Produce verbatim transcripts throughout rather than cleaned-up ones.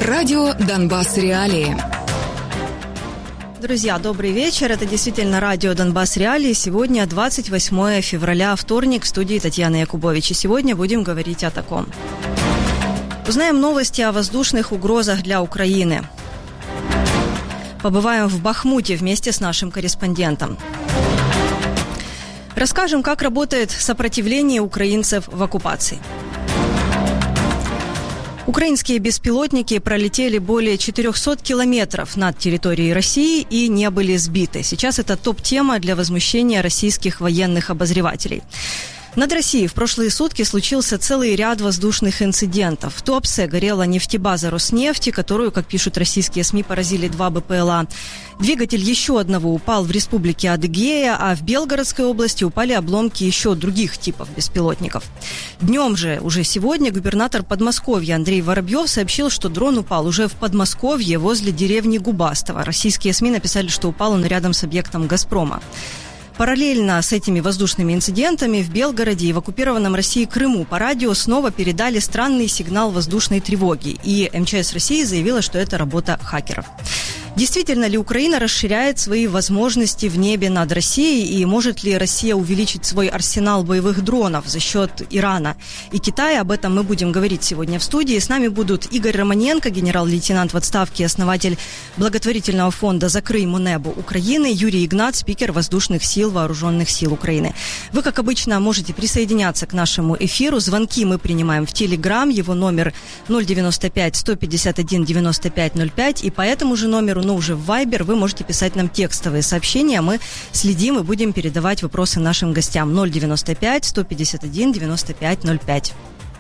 Радио «Донбасс. Реалии». Друзья, добрый вечер. Это действительно радио «Донбасс. Реалии». Сегодня двадцать восьмое февраля, вторник, в студии Татьяна Якубович. И сегодня будем говорить о таком. Узнаем новости о воздушных угрозах для Украины. Побываем в Бахмуте вместе с нашим корреспондентом. Расскажем, как работает сопротивление украинцев в оккупации. Украинские беспилотники пролетели более четырехсот километров над территорией России и не были сбиты. Сейчас это топ-тема для возмущения российских военных обозревателей. Над Россией в прошлые сутки случился целый ряд воздушных инцидентов. В Туапсе горела нефтебаза Роснефти, которую, как пишут российские СМИ, поразили два БПЛА. Двигатель еще одного упал в республике Адыгея, а в Белгородской области упали обломки еще других типов беспилотников. Днем же, уже сегодня, губернатор Подмосковья Андрей Воробьев сообщил, что дрон упал уже в Подмосковье возле деревни Губастово. Российские СМИ написали, что упал он рядом с объектом «Газпрома». Параллельно с этими воздушными инцидентами в Белгороде и в оккупированном Россией Крыму по радио снова передали странный сигнал воздушной тревоги. И МЧС России заявила, что это работа хакеров. Действительно ли Украина расширяет свои возможности в небе над Россией, и может ли Россия увеличить свой арсенал боевых дронов за счет Ирана и Китая? Об этом мы будем говорить сегодня в студии. С нами будут Игорь Романенко, генерал-лейтенант в отставке, основатель благотворительного фонда «Закрыймо небо Украины», Юрий Игнат, спикер воздушных сил Вооруженных сил Украины. Вы, как обычно, можете присоединяться к нашему эфиру. Звонки мы принимаем в Телеграм, его номер ноль девяносто пять сто пятьдесят один девяносто пять ноль пять, и по этому же номеру, но уже в Viber вы можете писать нам текстовые сообщения. Мы следим и будем передавать вопросы нашим гостям. ноль девяносто пять сто пятьдесят один девяносто пять ноль пять.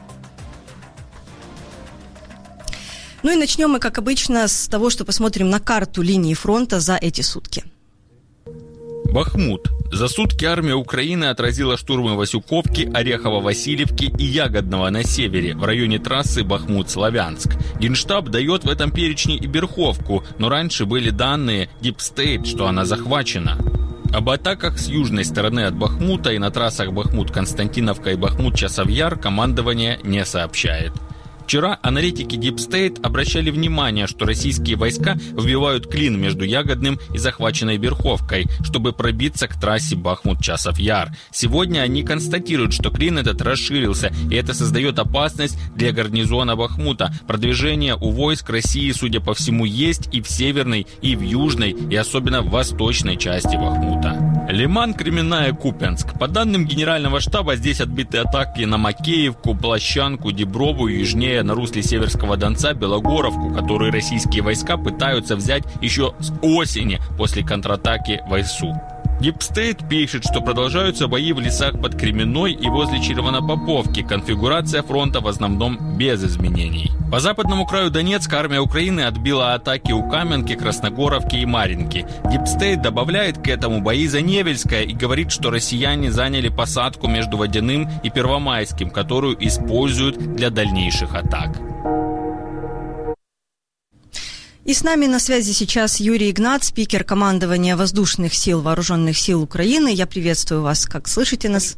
Ну и начнем мы, как обычно, с того, что посмотрим на карту линии фронта за эти сутки. Бахмут. За сутки армия Украины отразила штурмы Васюковки, Орехово-Васильевки и Ягодного на севере, в районе трассы Бахмут-Славянск. Генштаб дает в этом перечне и Берховку, но раньше были данные Deep State, что она захвачена. Об атаках с южной стороны от Бахмута и на трассах Бахмут-Константиновка и Бахмут-Часовьяр командование не сообщает. Вчера аналитики Deep State обращали внимание, что российские войска вбивают клин между Ягодным и захваченной Берховкой, чтобы пробиться к трассе Бахмут-Часов-Яр. Сегодня они констатируют, что клин этот расширился, и это создает опасность для гарнизона Бахмута. Продвижение у войск России, судя по всему, есть и в северной, и в южной, и особенно в восточной части Бахмута. Лиман, Кременная, Купянск. По данным Генерального штаба, здесь отбиты атаки на Макеевку, Площанку, Деброву и южнее на русле Северского Донца Белогоровку, которые российские войска пытаются взять еще с осени после контратаки ВСУ. Deep State пишет, что продолжаются бои в лесах под Кременной и возле Червонопоповки. Конфигурация фронта в основном без изменений. По западному краю Донецка армия Украины отбила атаки у Каменки, Красногоровки и Марьинки. Deep State добавляет к этому бои за Невельское и говорит, что россияне заняли посадку между Водяным и Первомайским, которую используют для дальнейших атак. И с нами на связи сейчас Юрий Игнат, спикер командования воздушных сил Вооруженных сил Украины. Я приветствую вас. Как слышите нас?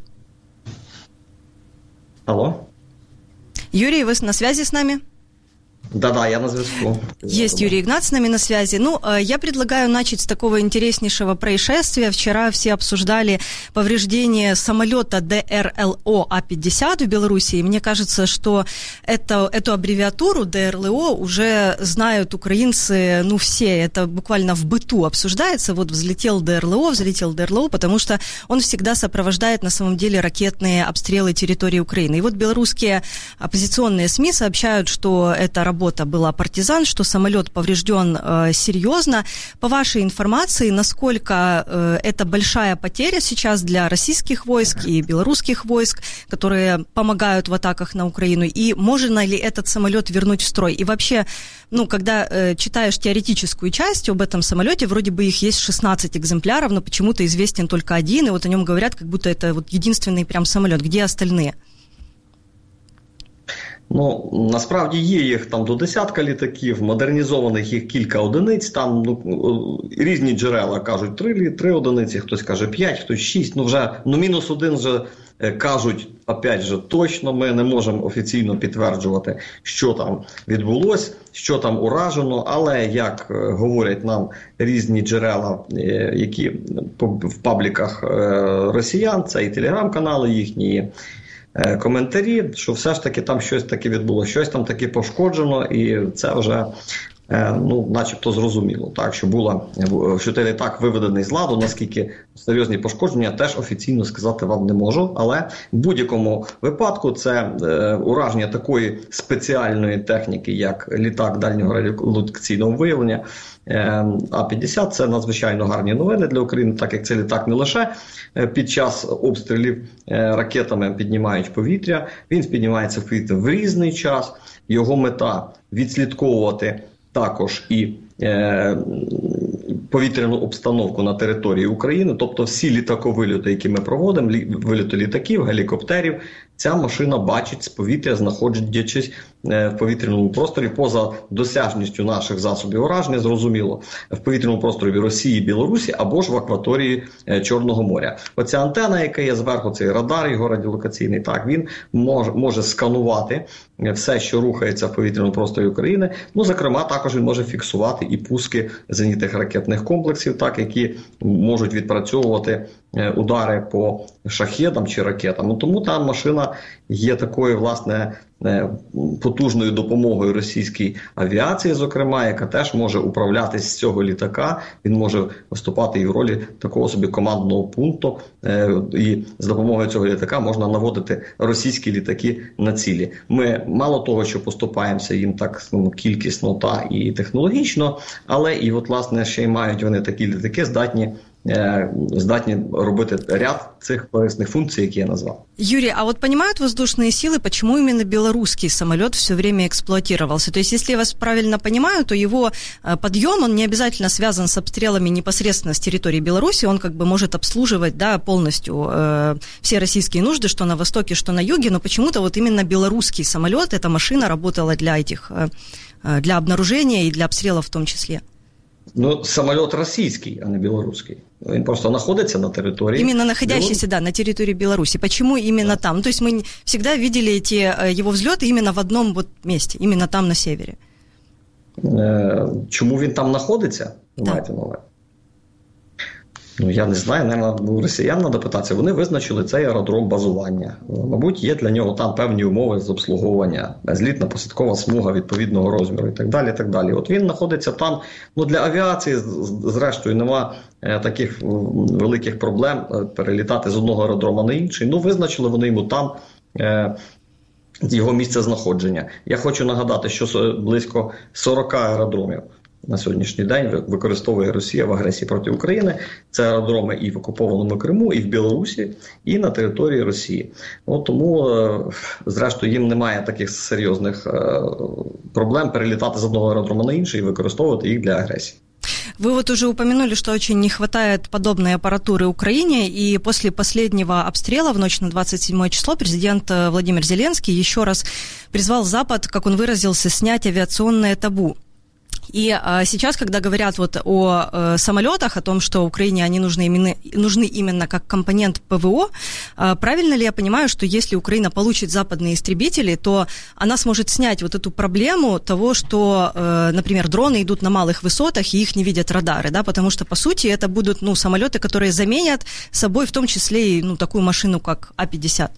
Алло. Юрий, вы на связи с нами? Да-да, я на зв'язку. Есть Юрий Игнат с нами на связи. Ну, я предлагаю начать с такого интереснейшего происшествия. Вчера все обсуждали повреждение самолета ДРЛО А пятьдесят в Беларуси. И мне кажется, что это, эту аббревиатуру ДРЛО уже знают украинцы, ну, все. Это буквально в быту обсуждается. Вот взлетел ДРЛО, взлетел ДРЛО, потому что он всегда сопровождает на самом деле ракетные обстрелы территории Украины. И вот белорусские оппозиционные СМИ сообщают, что это работа Работа была партизан, что самолет поврежден э, серьезно. По вашей информации, насколько э, это большая потеря сейчас для российских войск и белорусских войск, которые помогают в атаках на Украину, и можно ли этот самолет вернуть в строй? И вообще, ну, когда э, читаешь теоретическую часть об этом самолете, вроде бы их есть шестнадцать экземпляров, но почему-то известен только один, и вот о нем говорят, как будто это вот единственный прям самолет. Где остальные? Ну, насправді є їх там до десятка літаків, модернізованих їх кілька одиниць, там ну, різні джерела кажуть три, три одиниці, хтось каже п'ять, хтось шість, ну вже, ну мінус один вже кажуть, опять же, точно ми не можемо офіційно підтверджувати, що там відбулося, що там уражено, але як говорять нам різні джерела, які в пабліках росіян, це і телеграм-канали їхні, коментарі, що все ж таки там щось таке відбулося, щось там таке пошкоджено, і це вже, ну, начебто зрозуміло, так, що була, що той літак виведений з ладу, наскільки серйозні пошкодження, теж офіційно сказати вам не можу, але в будь-якому випадку це е, ураження такої спеціальної техніки, як літак дальнього радіолокаційного виявлення, А п'ятдесят – це надзвичайно гарні новини для України, так як це літак не лише під час обстрілів ракетами піднімають повітря, він піднімається в повітря в різний час, його мета – відслідковувати також і е, повітряну обстановку на території України, тобто всі літаковильоти, які ми проводимо, лі, вильоти літаків, гелікоптерів, ця машина бачить з повітря, знаходячись е, в повітряному просторі поза досяжністю наших засобів ураження, зрозуміло, в повітряному просторі Росії, Білорусі або ж в акваторії е, Чорного моря. Оця антена, яка є зверху, цей радар його радіолокаційний, так, він може, може сканувати все, що рухається в повітряному просторі України. Ну, зокрема, також він може фіксувати і пуски зенітних ракетних комплексів, так, які можуть відпрацьовувати удари по шахедам чи ракетам. Тому та машина є такою, власне, потужною допомогою російській авіації, зокрема, яка теж може управлятись з цього літака. Він може виступати і в ролі такого собі командного пункту. І з допомогою цього літака можна наводити російські літаки на цілі. Ми мало того, що поступаємося їм так, ну, кількісно та і технологічно, але і, от, власне, ще й мають вони такі літаки, здатні здатні робити ряд цих корисних функций, які я назвал. Юрий, а вот понимают воздушные силы, почему именно белорусский самолет все время эксплуатировался? То есть, если я вас правильно понимаю, то его подъем, он не обязательно связан с обстрелами непосредственно с территории Беларуси, он как бы может обслуживать, да, полностью э, все российские нужды, что на востоке, что на юге, но почему-то вот именно белорусский самолет, эта машина работала для этих, э, для обнаружения и для обстрелов в том числе. Ну, самолет российский, а не белорусский. Он просто находится на территории. Именно находящийся, да, на территории Беларуси. Почему именно да. там? То есть мы всегда видели эти его взлеты именно в одном вот месте, именно там на севере. Чому він там знаходиться? Да. Маєте на увазі? Ну, я не знаю, наверное, у росіян треба питатися. Вони визначили цей аеродром базування. Мабуть, є для нього там певні умови з обслуговування, злітно-посадкова смуга відповідного розміру і так далі, і так далі. От він знаходиться там, ну, для авіації, зрештою, нема таких великих проблем перелітати з одного аеродрома на інший. Ну, визначили вони йому там е, його місце знаходження. Я хочу нагадати, що близько сорок аеродромів на сьогоднішній день використовує Росія в агресії проти України. Це аеродроми і в окупованому Криму, і в Білорусі, і на території Росії. От тому, зрештою, їм немає таких серйозних проблем перелітати з одного аеродрому на інший і використовувати їх для агресії. Вы вот уже упомянули, что очень не хватает подобной аппаратуры Украине, и после последнего обстрела в ночь на двадцать седьмое число президент Владимир Зеленский еще раз призвал Запад, как он выразился, снять авиационное табу. И а, сейчас, когда говорят вот о э, самолетах, о том, что Украине они нужны именно, нужны именно как компонент ПВО, э, правильно ли я понимаю, что если Украина получит западные истребители, то она сможет снять вот эту проблему того, что, э, например, дроны идут на малых высотах и их не видят радары, да, потому что, по сути, это будут, ну, самолеты, которые заменят собой в том числе и, ну, такую машину, как А п'ятдесят.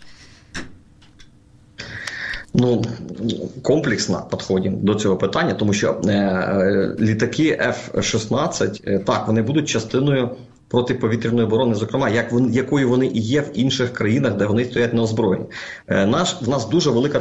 Ну, комплексно підходимо до цього питання, тому що е, літаки Еф шістнадцять, е, так, вони будуть частиною протиповітряної оборони, зокрема, як вони, якою вони і є в інших країнах, де вони стоять на озброєнні. Е, наш, в нас дуже велика...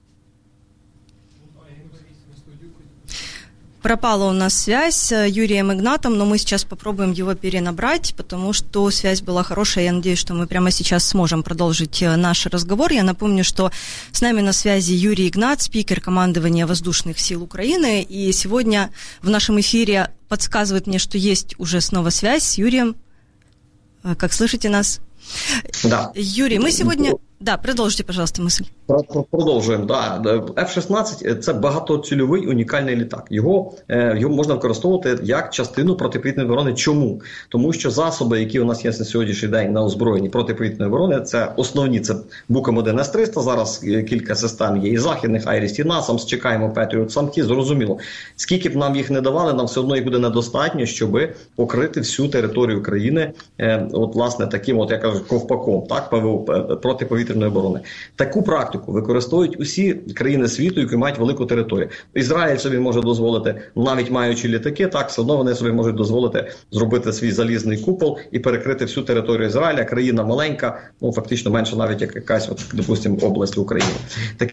Пропала у нас связь с Юрием Игнатом, но мы сейчас попробуем его перенабрать, потому что связь была хорошая. Я надеюсь, что мы прямо сейчас сможем продолжить наш разговор. Я напомню, что с нами на связи Юрий Игнат, спикер командования Воздушных сил Украины. И сегодня в нашем эфире подсказывает мне, что есть уже снова связь с Юрием. Как слышите нас? Да. Юрий, мы сегодня... Да, продовжуйте, пожалуйста, мисль. Продовжуємо. Да. еф шістнадцять – це багатоцільовий унікальний літак. Його, його можна використовувати як частину протиповітряної оборони. Чому? Тому що засоби, які у нас є на сьогоднішній день на озброєнні протиповітряної оборони, це основні, це Букам один ес триста, зараз кілька систем є і західних, Айріс, і насамс, чекаємо Петріот, самки, зрозуміло. Скільки б нам їх не давали, нам все одно їх буде недостатньо, щоб покрити всю територію країни, от, власне, таким, от, я кажу, ковпаком, так, ПВО, протиповітряної оборони. Таку практику використовують усі країни світу, які мають велику територію. Ізраїль собі може дозволити, навіть маючи літаки, так, все одно вони собі можуть дозволити зробити свій залізний купол і перекрити всю територію Ізраїля. Країна маленька, ну, фактично менше навіть як якась, от, допустимо, область України. Так...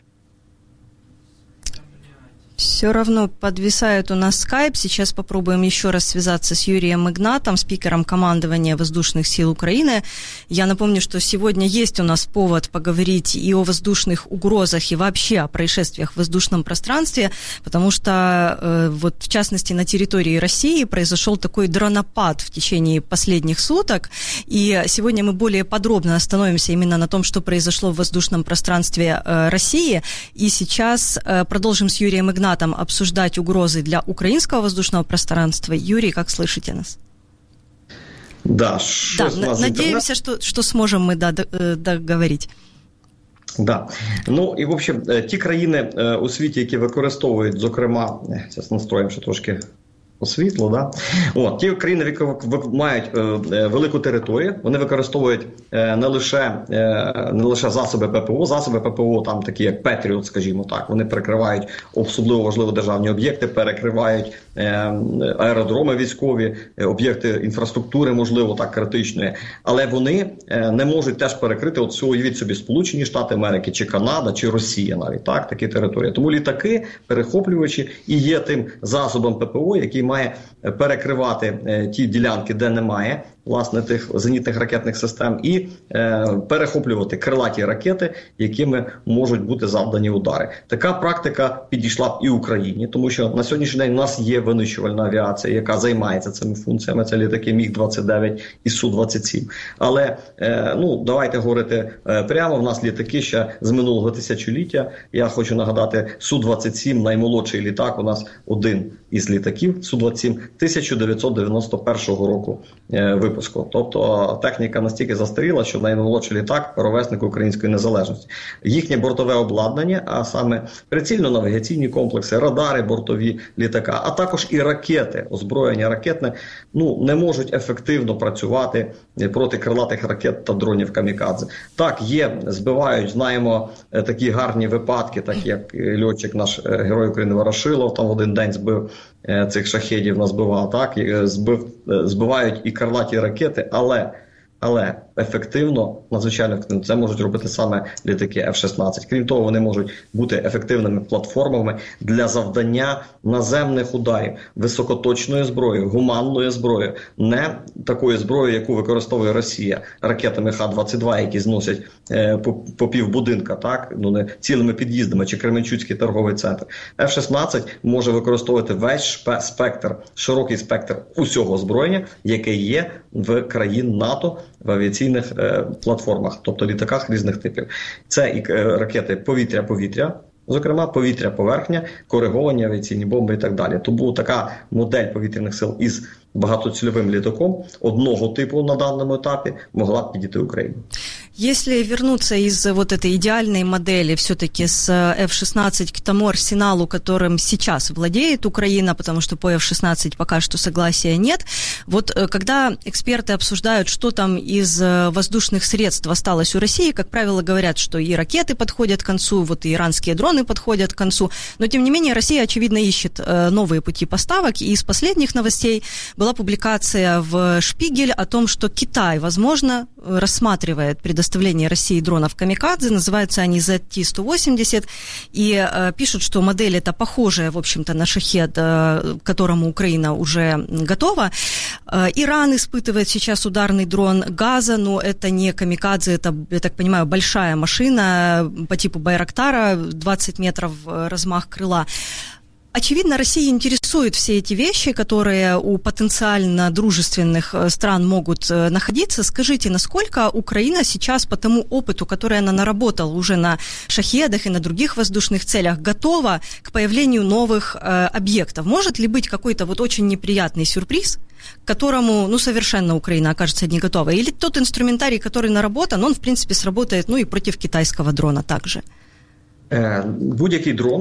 Все равно подвисает у нас скайп. Сейчас попробуем еще раз связаться с Юрием Игнатом, спикером командования воздушных сил Украины. Я напомню, что сегодня есть у нас повод поговорить и о воздушных угрозах, и вообще о происшествиях в воздушном пространстве, потому что, э, вот в частности, на территории России произошел такой дронопад в течение последних суток, и сегодня мы более подробно остановимся именно на том, что произошло в воздушном пространстве э, России, и сейчас э, продолжим с Юрием Игнатом обсуждать угрозы для украинского воздушного пространства. Юрий, как слышите нас? Да, да на- надеемся, что, что сможем мы да, договорить. Да. Ну, і, в общем, ті країни у світі, які використовують, зокрема, зараз настроїмо ще трошки освітло, да? От, ті країни, які мають е, велику територію, вони використовують е, не лише е, не лише засоби ППО, засоби ППО, там такі як Петріот, скажімо так, вони перекривають особливо важливі державні об'єкти, перекривають е, аеродроми військові, е, об'єкти інфраструктури, можливо, так, критичної, але вони е, не можуть теж перекрити, от всього, уявіть собі, Сполучені Штати Америки, чи Канада, чи Росія навіть, так, такі території. Тому літаки, перехоплювачі і є тим засобом ППО, який має перекривати е, ті ділянки, де немає, власне, тих зенітних ракетних систем, і е, перехоплювати крилаті ракети, якими можуть бути завдані удари. Така практика підійшла б і Україні, тому що на сьогоднішній день у нас є винищувальна авіація, яка займається цими функціями, це літаки Міг двадцять дев'ять і Су двадцять сім. Але, е, ну, давайте говорити е, прямо, в нас літаки ще з минулого тисячоліття. Я хочу нагадати, Су двадцять сім, наймолодший літак, у нас один із літаків, Су двадцять сім, тисяча дев'ятсот дев'яносто першого року е, випуску. Тобто техніка настільки застаріла, що наймолодший літак – ровесник української незалежності. Їхнє бортове обладнання, а саме прицільно-навігаційні комплекси, радари бортові літака, а також і ракети, озброєння ракетне, ну, не можуть ефективно працювати проти крилатих ракет та дронів камікадзе. Так, є, збивають, знаємо такі гарні випадки, так як льотчик наш герой України Ворошилов, там в один день збив цих шахедів, назбивав, так, збив, збивають і крилаті ракети, але, але ефективно, надзвичайно ефективно, це можуть робити саме літаки еф шістнадцять. Крім того, вони можуть бути ефективними платформами для завдання наземних ударів, високоточною зброєю, гуманною зброєю, не такою зброєю, яку використовує Росія, ракетами Х двадцять два, які зносять е, по, по пів будинка, так, ну, не цілими під'їздами, чи Кременчуцький торговий центр. еф шістнадцять може використовувати весь спектр, широкий спектр усього озброєння, яке є в країн НАТО в авіаційній платформах, тобто літаках різних типів. Це і ракети повітря-повітря, зокрема повітря-поверхня, кориговані авіаційні бомби і так далі. Тому така модель повітряних сил із багатоцільовим літаком одного типу на даному етапі могла б підійти Україні. Если вернуться из вот этой идеальной модели все-таки с эф шістнадцять к тому арсеналу, которым сейчас владеет Украина, потому что по эф шістнадцять пока что согласия нет, вот когда эксперты обсуждают, что там из воздушных средств осталось у России, как правило, говорят, что и ракеты подходят к концу, вот и иранские дроны подходят к концу, но тем не менее Россия, очевидно, ищет новые пути поставок, и из последних новостей была публикация в «Шпигель» о том, что Китай, возможно, рассматривает предоставление России дронов «Камикадзе», называются они зет ти сто восемьдесят, и э, пишут, что модель эта похожая, в общем-то, на «Шахед», э, к которому Украина уже готова. Э, Иран испытывает сейчас ударный дрон «Газа», но это не «Камикадзе», это, я так понимаю, большая машина по типу «Байрактара», двадцать метров размах крыла. очевидно, Россия интересует все эти вещи, которые у потенциально дружественных стран могут находиться. Скажите, насколько Украина сейчас по тому опыту, который она наработала уже на «Шахедах» и на других воздушных целях, готова к появлению новых э, объектов? Может ли быть какой-то вот очень неприятный сюрприз, к которому, ну, совершенно Украина окажется не готова? Или тот инструментарий, который наработан, он, в принципе, сработает, ну, и против китайского дрона также? Будь-який дрон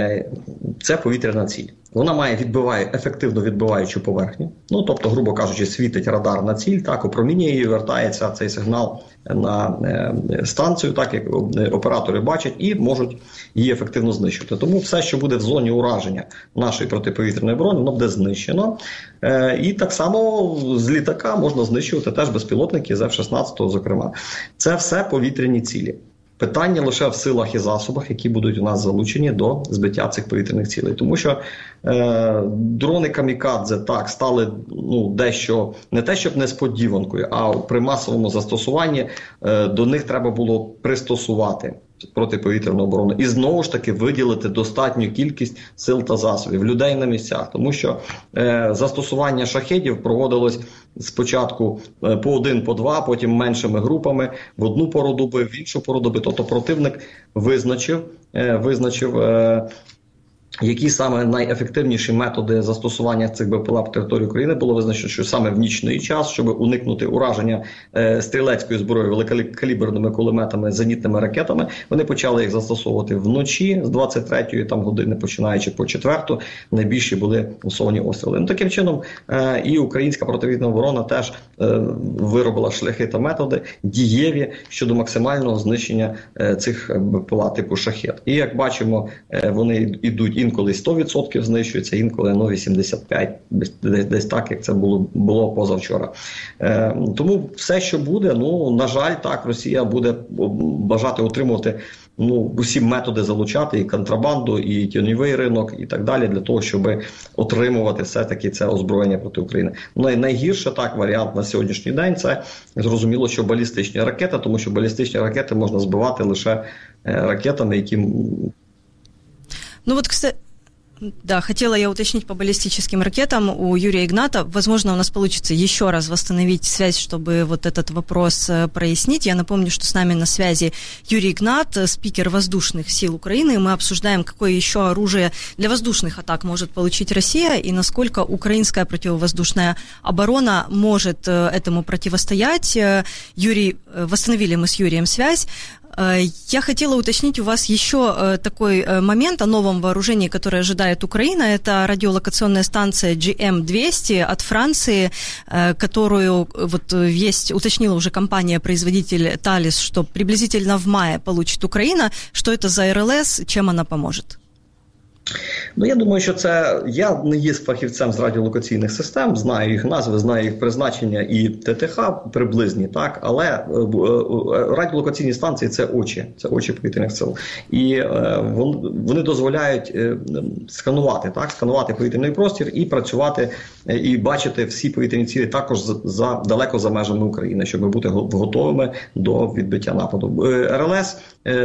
– це повітряна ціль. Вона має відбиває, ефективно відбиваючу поверхню. Ну, тобто, грубо кажучи, світить радар на ціль, так, опромінює її, вертається цей сигнал на станцію, так, як оператори бачать, і можуть її ефективно знищити. Тому все, що буде в зоні ураження нашої протиповітряної оборони, воно буде знищено. І так само з літака можна знищувати теж безпілотники з еф шістнадцять, зокрема. Це все повітряні цілі. Питання лише в силах і засобах, які будуть у нас залучені до збиття цих повітряних цілей. Тому що е, дрони камікадзе так стали ну, дещо, не те щоб несподіванкою, а при масовому застосуванні е, до них треба було пристосувати протиповітряну оборону. І знову ж таки виділити достатню кількість сил та засобів, людей на місцях. Тому що е, застосування шахедів проводилось спочатку е, по один, по два, потім меншими групами, в одну пору доби, в іншу пору доби. Тобто противник визначив, е, визначив е, які саме найефективніші методи застосування цих БПЛА по території України. Було визначено, що саме в нічний час, щоб уникнути ураження е, стрілецькою зброєю, великокаліберними кулеметами, зенітними ракетами, вони почали їх застосовувати вночі з двадцять третьої там, години, починаючи по четверту, найбільші були масовані обстріли. Ну, таким чином е, і українська протиповітряна оборона теж е, виробила шляхи та методи дієві щодо максимального знищення е, цих БПЛА типу «Шахед». І як бачимо, е, вони йдуть інколи сто відсотків знищується, інколи ну, вісімдесят п'ять відсотків, десь, десь так, як це було, було позавчора. Е, тому все, що буде, ну, на жаль, так, Росія буде бажати отримувати ну, усі методи залучати, і контрабанду, і тіньовий ринок, і так далі, для того, щоб отримувати все-таки це озброєння проти України. Ну, найгірше, так, варіант на сьогоднішній день, це зрозуміло, що балістичні ракети, тому що балістичні ракети можна збивати лише ракетами, які... Ну вот, кстати, да, хотела я уточнить по баллистическим ракетам у Юрия Игната. Возможно, у нас получится еще раз восстановить связь, чтобы вот этот вопрос прояснить. Я напомню, что с нами на связи Юрий Игнат, спикер воздушных сил Украины. Мы обсуждаем, какое еще оружие для воздушных атак может получить Россия и насколько украинская противовоздушная оборона может этому противостоять. Юрий, восстановили мы с Юрием связь. Я хотела уточнить у вас еще такой момент о новом вооружении, которое ожидает Украина. Это радиолокационная станция джи эм двести от Франции, которую вот есть, уточнила уже компания-производитель Thales, что приблизительно в мае получит Украина. Что это за эр ел эс, чем она поможет? Ну, я думаю, що це... Я не є фахівцем з радіолокаційних систем, знаю їх назви, знаю їх призначення і те те ха приблизні, так, але радіолокаційні станції – це очі, це очі повітряних сил. І вони дозволяють сканувати, так, сканувати повітряний простір і працювати, і бачити всі повітряні цілі також за, далеко за межами України, щоб бути готовими до відбиття нападу. ер ел ес,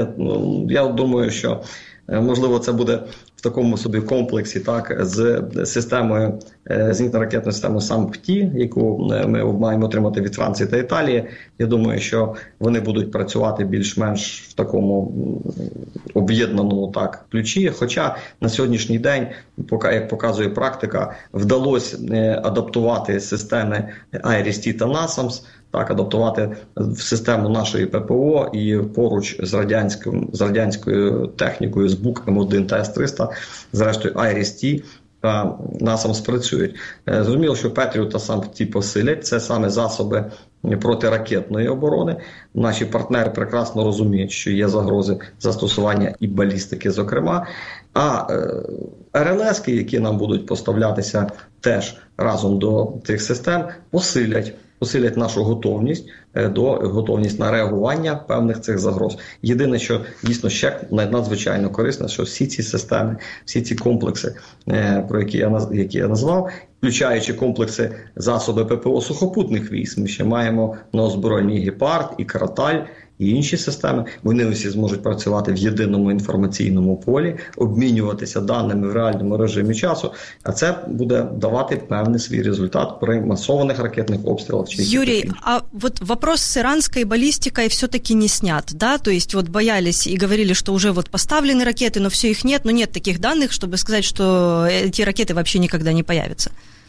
я думаю, що можливо це буде в такому собі комплексі, так, з системою, зенітно-ракетною системою САМ-ПТІ, яку ми маємо отримати від Франції та Італії. Я думаю, що вони будуть працювати більш-менш в такому об'єднаному так ключі. Хоча на сьогоднішній день, як показує практика, вдалося адаптувати системи Айріс-Ті та насамс, так, адаптувати в систему нашої ППО і поруч з радянською, з радянською технікою, з бук ем один та ес триста, зрештою Айріс-Ті та насамс працюють. Зрозуміло, що Петріот та САМ-ПТІ посилять, це саме засоби протиракетної оборони. Наші партнери прекрасно розуміють, що є загрози застосування і балістики, зокрема. А ер ел ес, які нам будуть поставлятися теж разом до цих систем, посилять посилять нашу готовність до готовність на реагування певних цих загроз. Єдине, що дійсно ще надзвичайно корисне, що всі ці системи, всі ці комплекси, про які я, які я назвав, включаючи комплекси засоби ППО сухопутних військ, ми ще маємо на озброєнні «Гепард» і «Караталь», і інші системи, вони усі зможуть працювати в єдиному інформаційному полі, обмінюватися даними в реальному режимі часу, а це буде давати певний свій результат при масованих ракетних обстрілах. Юрий, а вот вопрос с иранской баллистикой все-таки не снят, да? То есть вот боялись и говорили, что уже вот поставлены ракеты, но все их нет, но нет таких данных, чтобы сказать, что эти ракеты вообще никогда не появятся.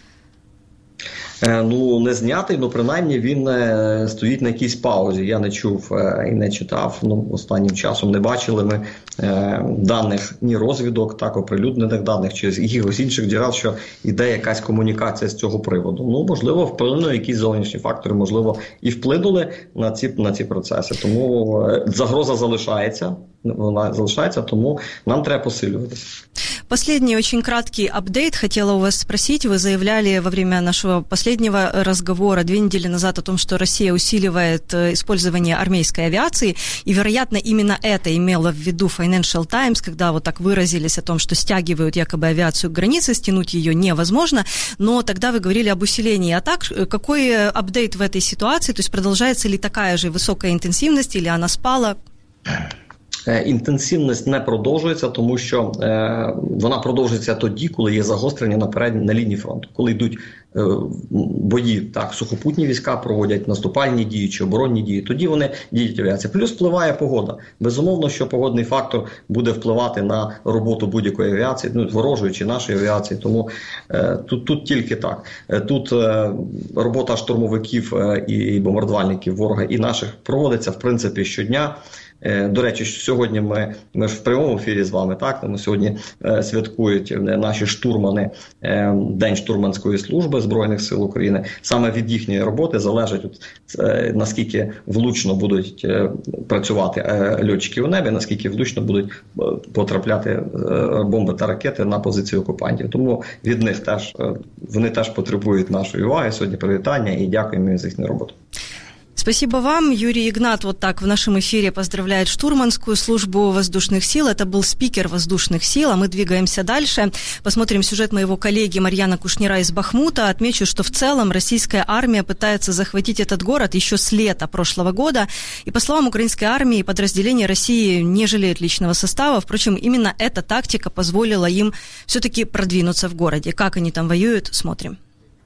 Ну, не знятий, ну, принаймні він е, стоїть на якійсь паузі. Я не чув е, і не читав, ну, останнім часом не бачили ми е, даних ні розвідок, так, оприлюднених даних, чи з якихось інших джерел, що йде якась комунікація з цього приводу. Ну, можливо, вплинули якісь зовнішні фактори, можливо, і вплинули на ці, на ці процеси. Тому е, загроза залишається, вона залишається, тому нам треба посилюватися. Последний очень краткий апдейт хотела у вас спросить. Вы заявляли во время нашего последнего разговора две недели назад о том, что Россия усиливает использование армейской авиации, и, вероятно, именно это имело в виду Financial Times, когда вот так выразились о том, что стягивают якобы авиацию к границе, стянуть ее невозможно, но тогда вы говорили об усилении атак. Какой апдейт в этой ситуации? То есть продолжается ли такая же высокая интенсивность, или она спала? Інтенсивність не продовжується, тому що е, вона продовжується тоді, коли є загострення на, перед, на лінії фронту. Коли йдуть е, бої, так, сухопутні війська проводять наступальні дії чи оборонні дії, тоді вони діють авіація. Плюс впливає погода. Безумовно, що погодний фактор буде впливати на роботу будь-якої авіації, ну, ворожої чи нашої авіації. Тому е, тут, тут тільки так. Е, тут е, робота штурмовиків е, і бомбардувальників ворога і наших проводиться, в принципі, щодня. До речі, сьогодні ми, ми ж в прямому ефірі з вами, так, ми сьогодні е, святкують наші штурмани е, День штурманської служби Збройних сил України. Саме від їхньої роботи залежить, от, е, наскільки влучно будуть е, працювати е, льотчики у небі, наскільки влучно будуть е, потрапляти е, бомби та ракети на позиції окупантів. Тому від них теж, е, вони теж потребують нашої уваги. Сьогодні привітання і дякуємо їм за їхню роботу. Спасибо вам. Юрий Игнат вот так в нашем эфире поздравляет штурманскую службу воздушных сил. Это был спикер воздушных сил, а мы двигаемся дальше. Посмотрим сюжет моего коллеги Марьяна Кушнира из Бахмута. Отмечу, что в целом российская армия пытается захватить этот город еще с лета прошлого года. И по словам украинской армии, подразделения России не жалеют личного состава. Впрочем, именно эта тактика позволила им все-таки продвинуться в городе. Как они там воюют, смотрим.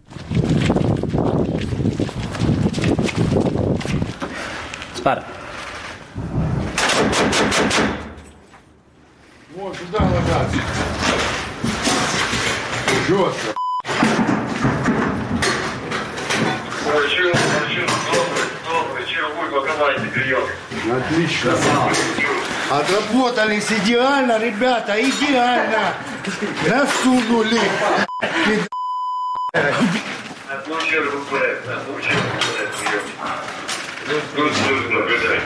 Спар. Вот сюда ложатся. Жестко. Ой, чего, чего, добрый, добрый, чего вы боковайте берем. Отлично. Отработались идеально, ребята, идеально. Насунули. Отлучил РП, отлучил РП берем. Тут служба, наблюдай.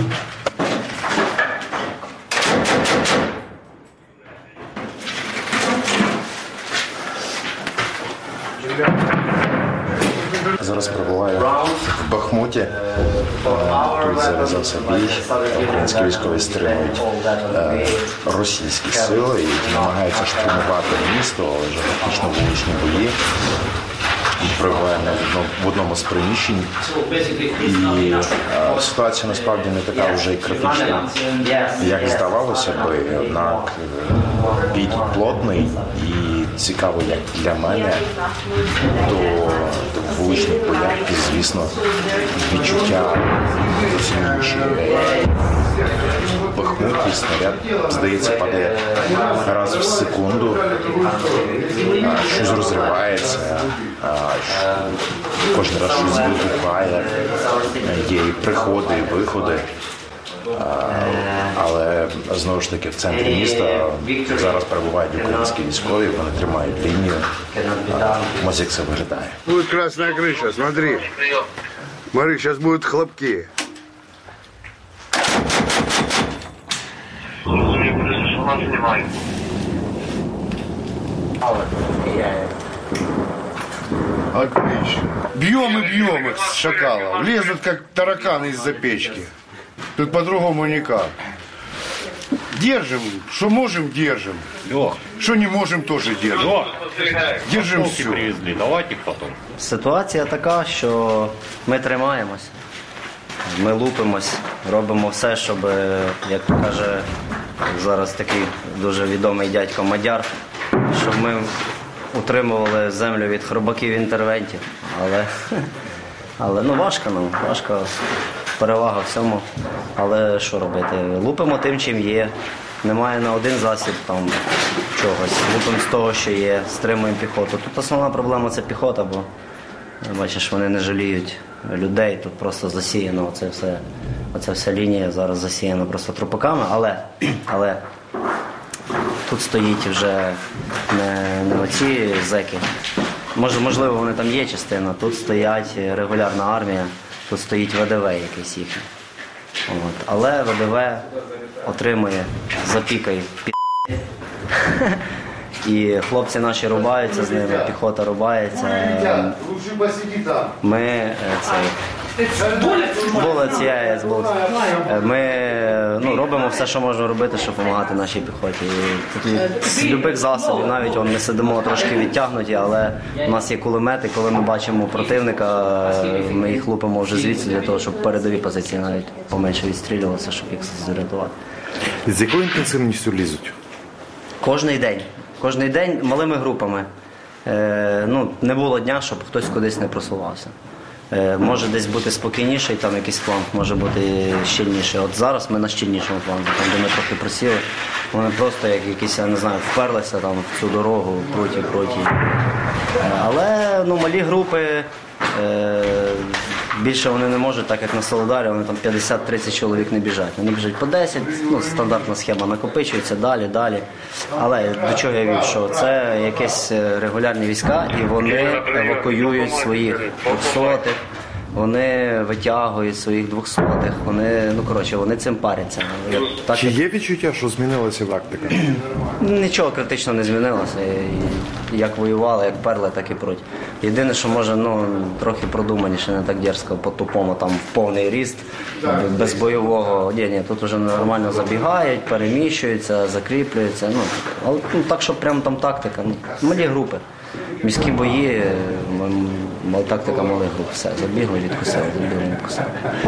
Зараз перебуваю в Бахмуті. Тут зав'язався бій. Українські військові стримують російські сили і намагаються штурмувати місто, але вже фактично вуличні бої. Перебуваємо в одному з приміщень, і е, ситуація насправді не така вже і критична, як здавалося би, однак бій тут плотний і цікаво, як для мене, то, то в вуличних боях, і, звісно, відчуття зовсім інші. В Бахмуті снаряд, здається, падає раз в секунду, щось розривається, кожен раз щось вибухає, є і приходи, і виходи. Але, знову ж таки, в центрі міста зараз перебувають українські військові, вони тримають лінію. Ось як це виглядає. Будет красная крыша, смотри. Смотри, сейчас будут хлопки. Отлично. Бьем и бьем их с шакалов. Лезут, как тараканы из-за печки. Тут по-другому никак. Держим. Что можем, держим. Что не можем, тоже держим. Держим все. Привезли. Давайте потом. Ситуація така, що ми тримаємося. ми лупимось, робимо все, щоб, як каже зараз такий дуже відомий дядько Мадяр, щоб ми утримували землю від хробаків-інтервентів. Але, але ну, важко нам, важко, перевага всьому. Але що робити? Лупимо тим, чим є. Немає на один засіб там чогось. Лупимо з того, що є, стримуємо піхоту. Тут основна проблема – це піхота, бо бачиш, вони не жаліють людей. Тут просто засіяно оце все, оця вся лінія зараз засіяна просто трупаками. Але, але тут стоїть вже не, не оці зеки. Може, можливо, вони там є частина. Тут стоять регулярна армія, тут стоїть ВДВ якийсь їхній. От. Але ВДВ отримує запікай пі***. І хлопці наші рубаються з ними, піхота рубається. Ми цей Bullets, yes, Bullets. Ми ну, робимо все, що можна робити, щоб допомагати нашій піхоті. Тут з будь-яких засобів, навіть вон, ми сидимо трошки відтягнуті, але у нас є кулемети, коли ми бачимо противника, ми їх лупимо вже звідси для того, щоб передові позиції навіть поменше відстрілювалися, щоб їх зорієнтувати. З якою інтенсивністю лізуть? Кожний день. Кожний день малими групами. Е, ну, не було дня, щоб хтось кудись не просувався. Е, може десь бути спокійніший, там якийсь фланг, може бути щільніший. От зараз ми на щільнішому фланзі, там де ми трохи просіли. Вони просто як якісь, я не знаю, вперлися там в цю дорогу, проти, проти. Е, але ну, малі групи, е, більше вони не можуть, так як на Солидарі, вони там п'ятдесят-тридцять чоловік не біжать. Вони біжать по десять, ну, стандартна схема, накопичується далі, далі. Але до чого я вів, що це якісь регулярні війська, і вони евакуюють своїх двохсотих, вони витягують своїх двохсотих, вони, ну, коротше, вони цим паряться. Так, Чи є відчуття, що змінилася тактика? Нічого критично не змінилося. І як воювали, як перли, так і пруть. Єдине, що може, ну, трохи продуманіше, не так дерзко, по-тупому, там, в повний ріст, без бойового. Ні, ні, тут вже нормально забігають, переміщуються, закріплюються. Ну, але ну, так, що прям там тактика. Ну, малі групи. Міські бої, тактика малих груп. Все, забігли, відкусили, забігли, відкусили.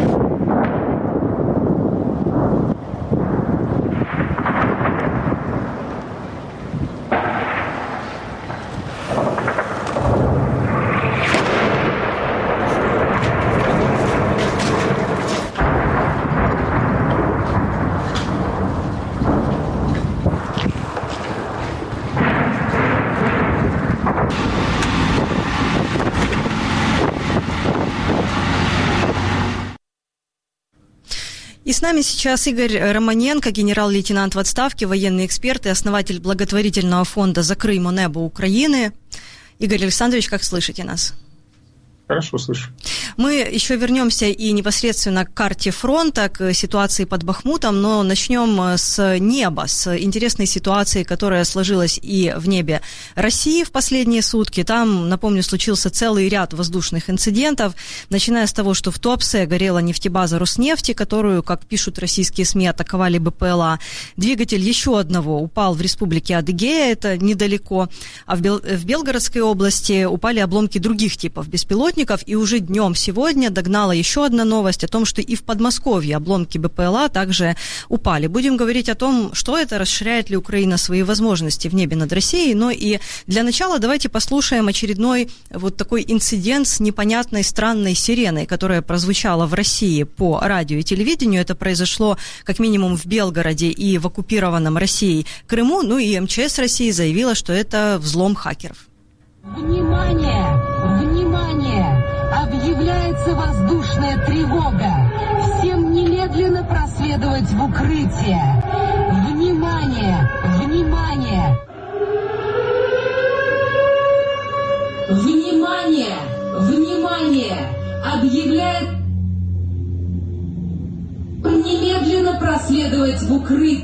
И с нами сейчас Игорь Романенко, генерал-лейтенант в отставке, военный эксперт и основатель благотворительного фонда «Закрой небо Украины». Игорь Александрович, как слышите нас? Хорошо слышу. Мы еще вернемся и непосредственно к карте фронта, к ситуации под Бахмутом, но начнем с неба, с интересной ситуации, которая сложилась и в небе России в последние сутки. Там, напомню, случился целый ряд воздушных инцидентов, начиная с того, что в Туапсе горела нефтебаза Роснефти, которую, как пишут российские СМИ, атаковали БПЛА. Двигатель еще одного упал в республике Адыгея, это недалеко, а в, Бел- в Белгородской области упали обломки других типов беспилотников. И уже днем сегодня догнала еще одна новость о том, что и в Подмосковье обломки БПЛА также упали. Будем говорить о том, что это, расширяет ли Украина свои возможности в небе над Россией. Но и для начала давайте послушаем очередной вот такой инцидент с непонятной странной сиреной, которая прозвучала в России по радио и телевидению. Это произошло как минимум в Белгороде и в оккупированном Россией Крыму. Ну и МЧС России заявила, что это взлом хакеров. Внимание! Внимание! Объявляется воздушная тревога. Всем немедленно проследовать в укрытие. Внимание! Внимание! Внимание! Внимание! Объявляет... Немедленно проследовать в укрытие.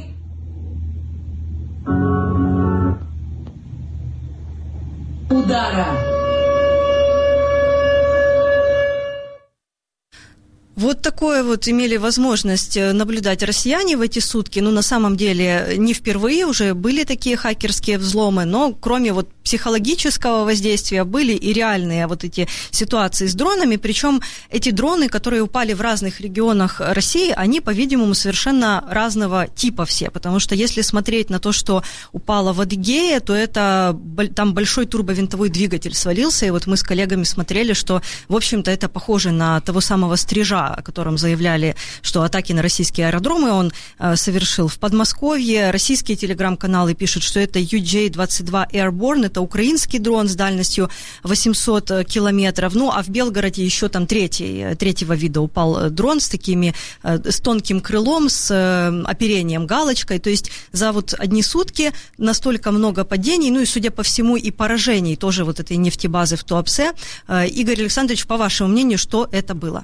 Удара. Вот такое такое вот имели возможность наблюдать россияне в эти сутки? Ну, на самом деле, не впервые уже были такие хакерские взломы, но кроме вот психологического воздействия были и реальные вот эти ситуации с дронами, причем эти дроны, которые упали в разных регионах России, они, по-видимому, совершенно разного типа все, потому что если смотреть на то, что упало в Адыгее, то это там большой турбовинтовой двигатель свалился, и вот мы с коллегами смотрели, что, в общем-то, это похоже на того самого Стрижа, о котором заявляли, что атаки на российские аэродромы он э, совершил. В Подмосковье российские телеграм-каналы пишут, что это ю джей двадцать два Airborne, это украинский дрон с дальностью восемьсот километров. Ну, а в Белгороде еще там третий, третьего вида упал дрон с такими, с тонким крылом, с оперением галочкой. То есть за вот одни сутки настолько много падений, ну и, судя по всему, и поражений тоже вот этой нефтебазы в Туапсе. Игорь Александрович, по вашему мнению, что это было?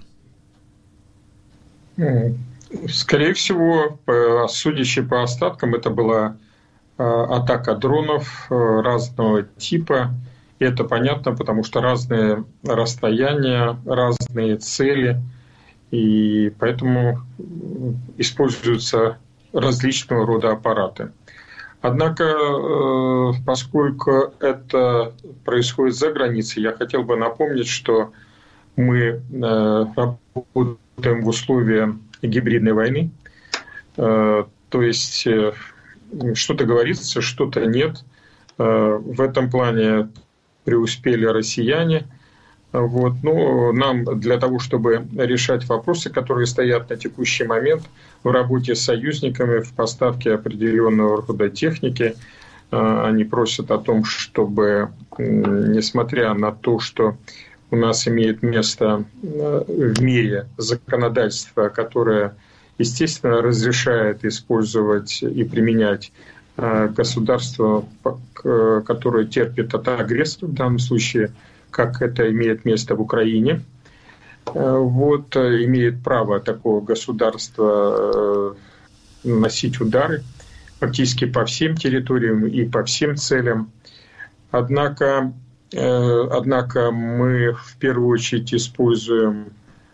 Скорее всего, судячи по остаткам, это была атака дронов разного типа. И это понятно, потому что разные расстояния, разные цели, и поэтому используются различного рода аппараты. Однако, поскольку это происходит за границей, я хотел бы напомнить, что мы работаем в условиях гибридной войны, то есть что-то говорится, что-то нет. В этом плане преуспели россияне. Вот. Но нам для того, чтобы решать вопросы, которые стоят на текущий момент в работе с союзниками, в поставке определенного рода техники, они просят о том, чтобы, несмотря на то, что у нас имеет место в мире законодательство, которое, естественно, разрешает использовать и применять государство, которое терпит от агрессора, в данном случае, как это имеет место в Украине. Вот, имеет право такого государства наносить удары практически по всем территориям и по всем целям. Однако, однако мы в первую очередь используем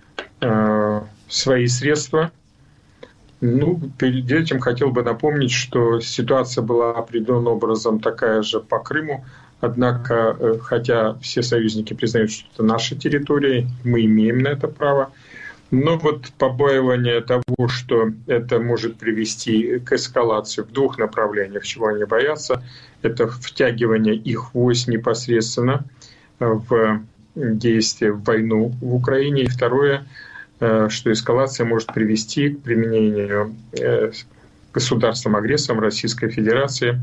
свои средства. Ну, перед этим хотел бы напомнить, что ситуация была определенным образом такая же по Крыму. Однако, хотя все союзники признают, что это наша территория, мы имеем на это право. Но вот побаивание того, что это может привести к эскалации в двух направлениях, чего они боятся, это втягивание их войск непосредственно в действие, в войну в Украине. И второе, что эскалация может привести к применению государством-агрессором Российской Федерации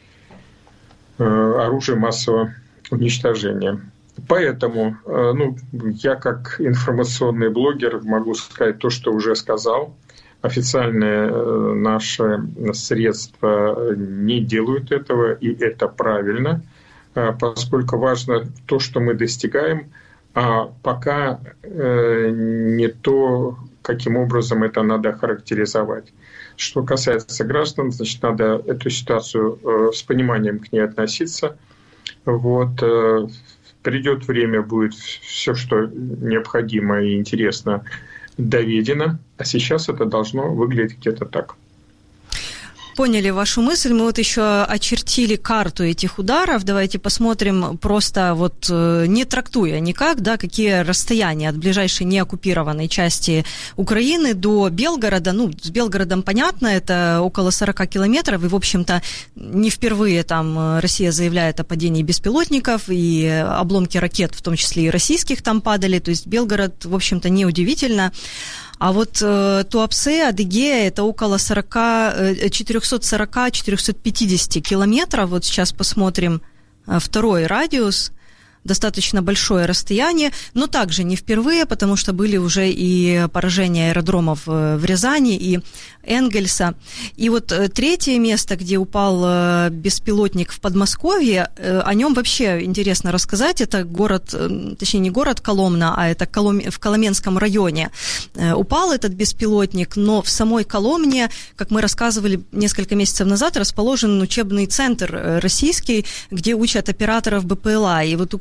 оружия массового уничтожения. Поэтому ну, я как информационный блогер могу сказать то, что уже сказал. Официальные наши средства не делают этого, и это правильно, поскольку важно то, что мы достигаем, а пока не то, каким образом это надо характеризовать. Что касается граждан, значит, надо эту ситуацию с пониманием к ней относиться. Вот. Придет время, будет все, что необходимо и интересно, доведено. А сейчас это должно выглядеть где-то так. Поняли вашу мысль. Мы вот еще очертили карту этих ударов. Давайте посмотрим, просто вот не трактуя никак, да, какие расстояния от ближайшей неоккупированной части Украины до Белгорода. Ну, с Белгородом понятно, это около сорок километров, и, в общем-то, не впервые там Россия заявляет о падении беспилотников, и обломки ракет, в том числе и российских, там падали. То есть Белгород, в общем-то, неудивительно. А вот э, Туапсе, Адыгея, это около четыреста сорок - четыреста пятьдесят километров. Вот сейчас посмотрим э, второй радиус. Достаточно большое расстояние, но также не впервые, потому что были уже и поражения аэродромов в Рязани и Энгельса. И вот третье место, где упал беспилотник в Подмосковье, о нем вообще интересно рассказать. Это город, точнее не город Коломна, а это в Коломенском районе. Упал этот беспилотник, но в самой Коломне, как мы рассказывали несколько месяцев назад, расположен учебный центр российский, где учат операторов БПЛА. И вот Украина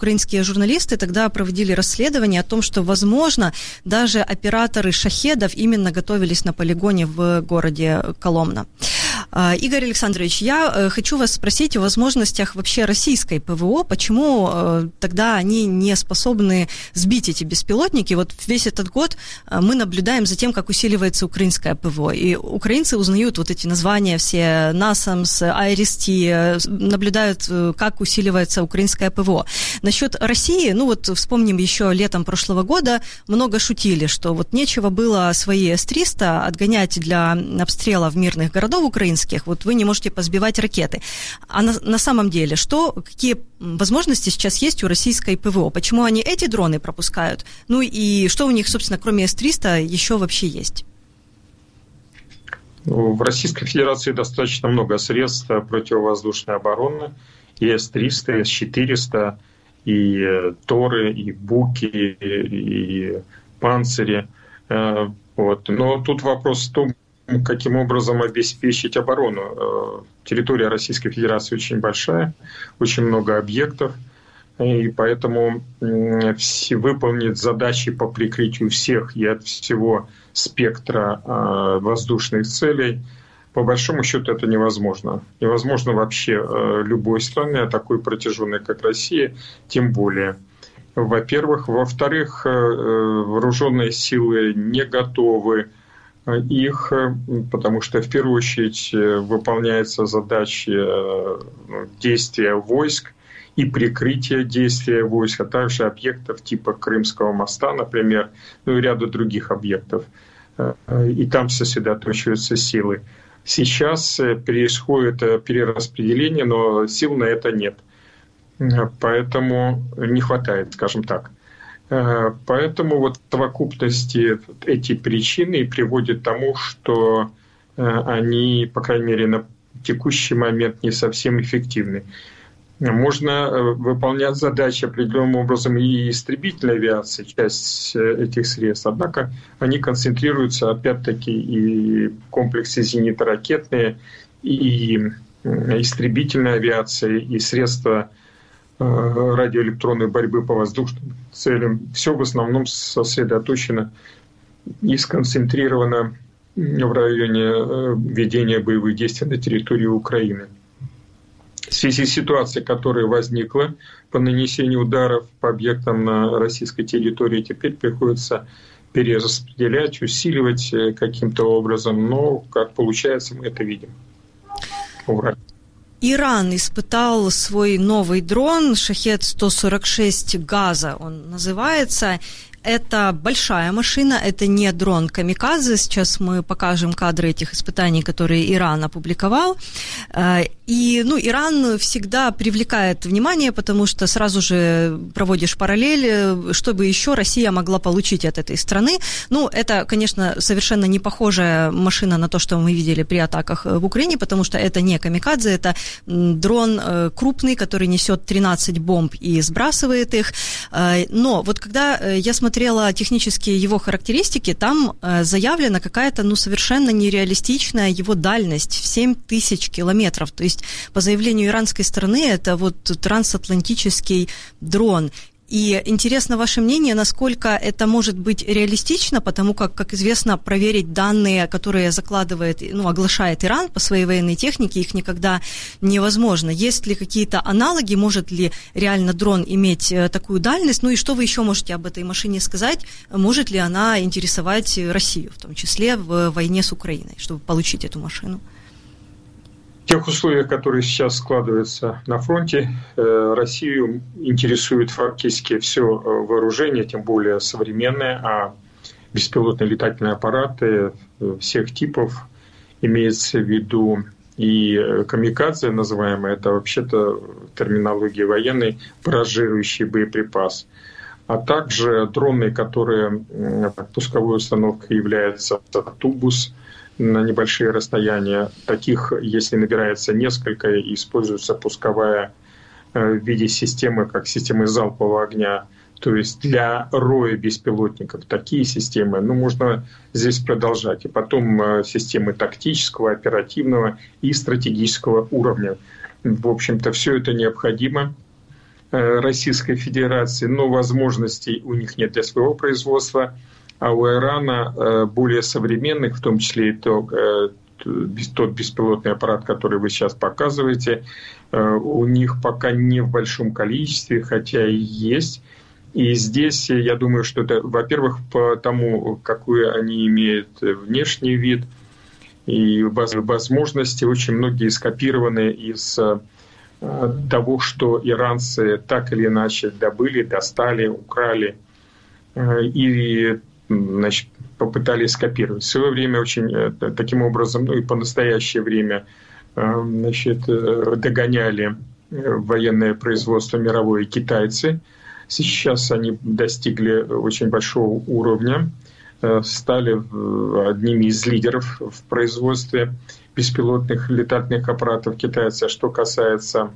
украинские журналисты тогда проводили расследование о том, что, возможно, даже операторы шахедов именно готовились на полигоне в городе Коломна. Игорь Александрович, я хочу вас спросить о возможностях вообще российской ПВО. Почему тогда они не способны сбить эти беспилотники? Вот весь этот год мы наблюдаем за тем, как усиливается украинское ПВО. И украинцы узнают вот эти названия все насамс, айрис-ти, наблюдают, как усиливается украинское ПВО. Насчет России, ну вот вспомним еще летом прошлого года, много шутили, что вот нечего было свои эс триста отгонять для обстрела в мирных городов украинских, вот вы не можете позбивать ракеты. А на, на самом деле, что, какие возможности сейчас есть у российской ПВО? Почему они эти дроны пропускают? Ну и что у них, собственно, кроме эс триста еще вообще есть? В Российской Федерации достаточно много средств противовоздушной обороны. И эс триста, и эс четыреста, и Торы, и Буки, и Панцири. Вот. Но тут вопрос в том, каким образом обеспечить оборону. Территория Российской Федерации очень большая, очень много объектов, и поэтому выполнить задачи по прикрытию всех и от всего спектра воздушных целей, по большому счету, это невозможно. Невозможно вообще любой стране, такой протяженной, как Россия, тем более. Во-первых. Во-вторых, вооруженные силы не готовы их, потому что в первую очередь выполняется задача действия войск и прикрытия действия войск, а также объектов типа Крымского моста, например, ну и ряда других объектов. И там сосредоточиваются силы. Сейчас происходит перераспределение, но сил на это нет. Поэтому не хватает, скажем так. Поэтому вот в совокупности эти причины приводят к тому, что они, по крайней мере, на текущий момент не совсем эффективны. Можно выполнять задачи определенным образом и истребительной авиации, часть этих средств, однако они концентрируются опять-таки и в комплексе зенитно-ракетные, и истребительной авиации, и средства радиоэлектронной борьбы по воздушным целям. Все в основном сосредоточено и сконцентрировано в районе ведения боевых действий на территории Украины. В связи с ситуацией, которая возникла по нанесению ударов по объектам на российской территории, теперь приходится перераспределять, усиливать каким-то образом, но как получается, мы это видим. Ура! Иран испытал свой новый дрон, Шахед сто сорок шесть Газа он называется. Это большая машина, это не дрон Камикадзе. Сейчас мы покажем кадры этих испытаний, которые Иран опубликовал. И, ну, Иран всегда привлекает внимание, потому что сразу же проводишь параллель, чтобы еще Россия могла получить от этой страны. Ну, это, конечно, совершенно не похожая машина на то, что мы видели при атаках в Украине, потому что это не Камикадзе, это дрон крупный, который несет тринадцать бомб и сбрасывает их. Но вот когда я смотрела смотрела технические его характеристики, там э, заявлена какая-то, ну, совершенно нереалистичная его дальность в семь тысяч километров. То есть, по заявлению иранской стороны, это вот трансатлантический дрон. И интересно ваше мнение, насколько это может быть реалистично, потому как, как известно, проверить данные, которые закладывает, ну, оглашает Иран по своей военной технике, их никогда невозможно. Есть ли какие-то аналоги, может ли реально дрон иметь такую дальность? Ну и что вы еще можете об этой машине сказать? Может ли она интересовать Россию, в том числе в войне с Украиной, чтобы получить эту машину? В тех условиях, которые сейчас складываются на фронте, Россию интересует фактически все вооружение, тем более современное, а беспилотные летательные аппараты всех типов, имеется в виду и камикадзе, называемое, это вообще-то терминология военной, барражирующий боеприпас, а также дроны, которые пусковой установкой являются тубус, на небольшие расстояния. Таких, если набирается несколько, используется пусковая в виде системы, как системы залпового огня. То есть для роя беспилотников такие системы, ну, можно здесь продолжать. И потом системы тактического, оперативного и стратегического уровня. В общем-то, все это необходимо. Российской Федерации, но возможностей у них нет для своего производства, а у Ирана более современных, в том числе и то, тот беспилотный аппарат, который вы сейчас показываете, у них пока не в большом количестве, хотя и есть. И здесь, я думаю, что это, во-первых, по тому, какой они имеют внешний вид и возможности, очень многие скопированы из того, что иранцы так или иначе добыли, достали, украли и, значит, попытались скопировать. В свое время очень таким образом, ну и по настоящее время, значит, догоняли военное производство мировое китайцы. Сейчас они достигли очень большого уровня, стали одними из лидеров в производстве беспилотных летательных аппаратов китайцев. Что касается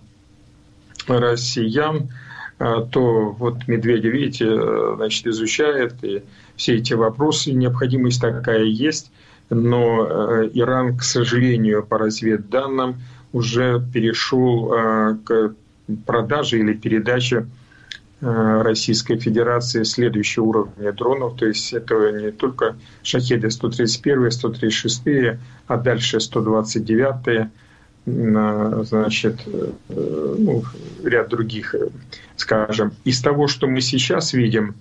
россиян, то вот Медведев, видите, значит, изучает, и все эти вопросы, необходимость такая есть, но Иран, к сожалению, по разведданным, уже перешел к продаже или передаче Российской Федерации следующего уровня дронов, то есть это не только «Шахеды» сто тридцать один, сто тридцать шесть, а дальше сто двадцать девять, значит, ну, ряд других, скажем. Из того, что мы сейчас видим,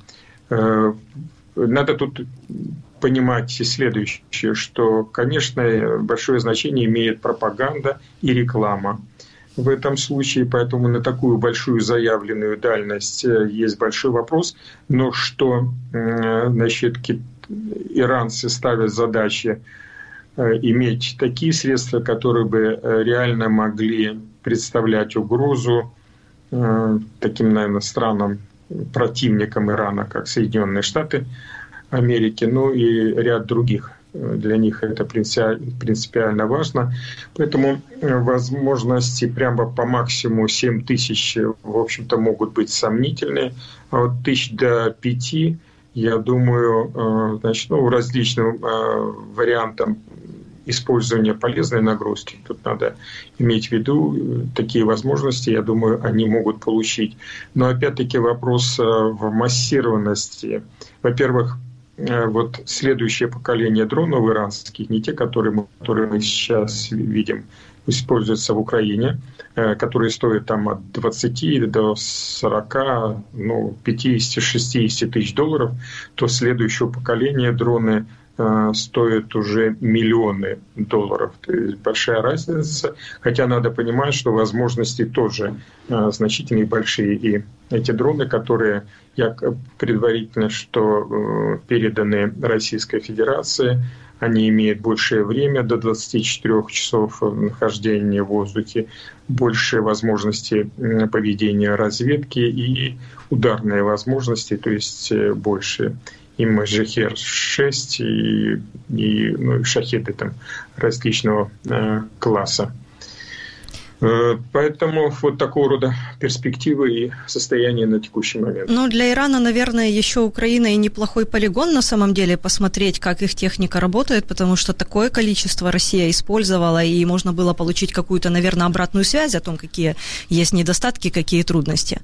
надо тут понимать следующее, что, конечно, большое значение имеет пропаганда и реклама. В этом случае, поэтому на такую большую заявленную дальность есть большой вопрос. Но что, значит, иранцы ставят задачи иметь такие средства, которые бы реально могли представлять угрозу таким, наверное, странам, противникам Ирана, как Соединенные Штаты Америки, ну и ряд других. Для них это принципиально важно. Поэтому возможности прямо по максимуму семь тысяч, в общем-то, могут быть сомнительные. А вот тысяч до пяти, я думаю, значит, ну, различным вариантам использования полезной нагрузки. Тут надо иметь в виду такие возможности, я думаю, они могут получить. Но опять-таки вопрос в массированности. Во-первых, вот следующее поколение дронов иранских, не те, которые мы, которые мы сейчас видим, используются в Украине, которые стоят там от двадцати до сорока, ну, пятидесяти-шестидесяти тысяч долларов, то следующего поколения дроны стоят уже миллионы долларов. То есть большая разница. Хотя надо понимать, что возможности тоже значительные, большие. И эти дроны, которые я предварительно, что переданы Российской Федерации, они имеют большее время, до двадцати четырёх часов нахождения в воздухе, больше возможностей поведения разведки и ударные возможности, то есть больше. И Маджахер шесть, и, и, ну, и шахеды там различного э, класса. Э, поэтому вот такого рода перспективы и состояние на текущий момент. Ну, для Ирана, наверное, еще Украина и неплохой полигон на самом деле посмотреть, как их техника работает, потому что такое количество Россия использовала, и можно было получить какую-то, наверное, обратную связь о том, какие есть недостатки, какие трудности.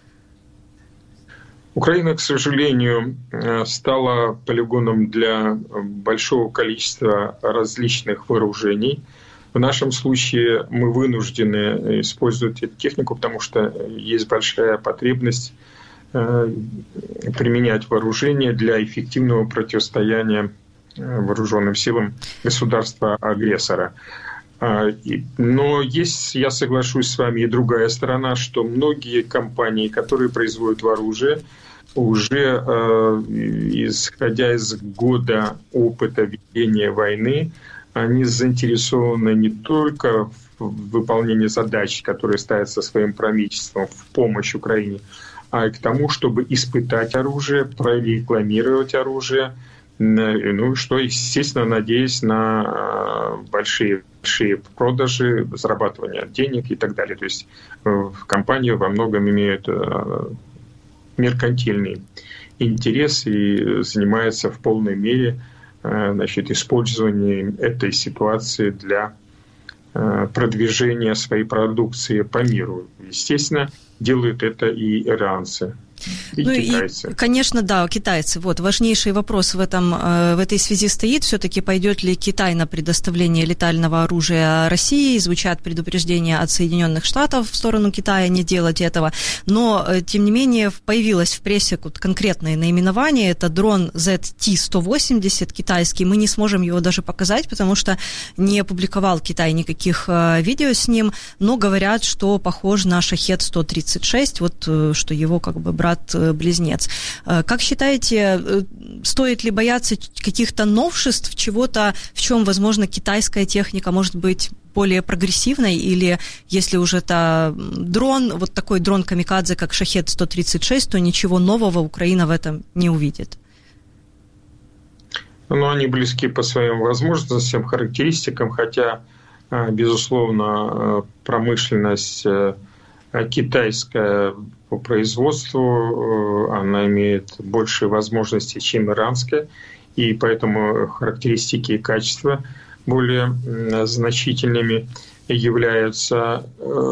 Украина, к сожалению, стала полигоном для большого количества различных вооружений. В нашем случае мы вынуждены использовать эту технику, потому что есть большая потребность применять вооружение для эффективного противостояния вооруженным силам государства-агрессора. Но есть, я соглашусь с вами, и другая сторона, что многие компании, которые производят оружие, уже э, исходя из года опыта ведения войны, они заинтересованы не только в выполнении задач, которые ставятся своим правительством в помощь Украине, а и к тому, чтобы испытать оружие, прорекламировать оружие, ну, что, естественно, надеясь на большие, большие продажи, зарабатывание денег и так далее. То есть в компании во многом имеют меркантильный интерес и занимается в полной мере, значит, использованием этой ситуации для продвижения своей продукции по миру. Естественно, делают это и иранцы. И ну китайцы. И, конечно, да, китайцы. Вот, важнейший вопрос в, этом, в этой связи стоит. Все-таки пойдет ли Китай на предоставление летального оружия России? Звучат предупреждения от Соединенных Штатов в сторону Китая не делать этого. Но, тем не менее, появилось в прессе конкретное наименование. Это дрон зет ти сто восемьдесят китайский. Мы не сможем его даже показать, потому что не опубликовал Китай никаких видео с ним. Но говорят, что похож на Шахед сто тридцать шесть, вот что его как бы брат близнец. Как считаете, стоит ли бояться каких-то новшеств, чего-то, в чем, возможно, китайская техника может быть более прогрессивной, или если уже это дрон, вот такой дрон камикадзе, как Шахед сто тридцать шесть, то ничего нового Украина в этом не увидит? Ну, они близки по своим возможностям, характеристикам, хотя, безусловно, промышленность китайская по производству, она имеет большие возможности, чем иранская, и поэтому характеристики и качества более значительными являются.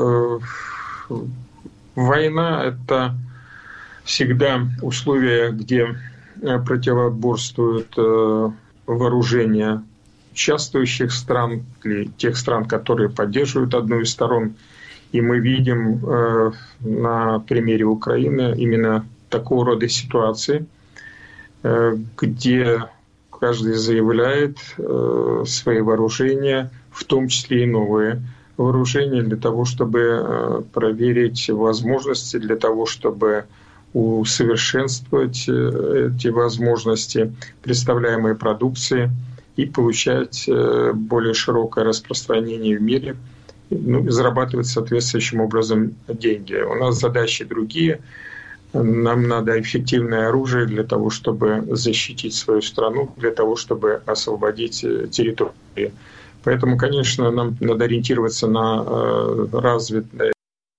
Война – это всегда условия, где противоборствуют вооружения участвующих стран или тех стран, которые поддерживают одну из сторон. И мы видим э, на примере Украины именно такого рода ситуации, э, где каждый заявляет э, свои вооружения, в том числе и новые вооружения, для того, чтобы э, проверить возможности, для того, чтобы усовершенствовать э, эти возможности представляемой продукции и получать э, более широкое распространение в мире, ну, зарабатывать соответствующим образом деньги. У нас задачи другие. Нам надо эффективное оружие для того, чтобы защитить свою страну, для того, чтобы освободить территорию. Поэтому, конечно, нам надо ориентироваться на развитые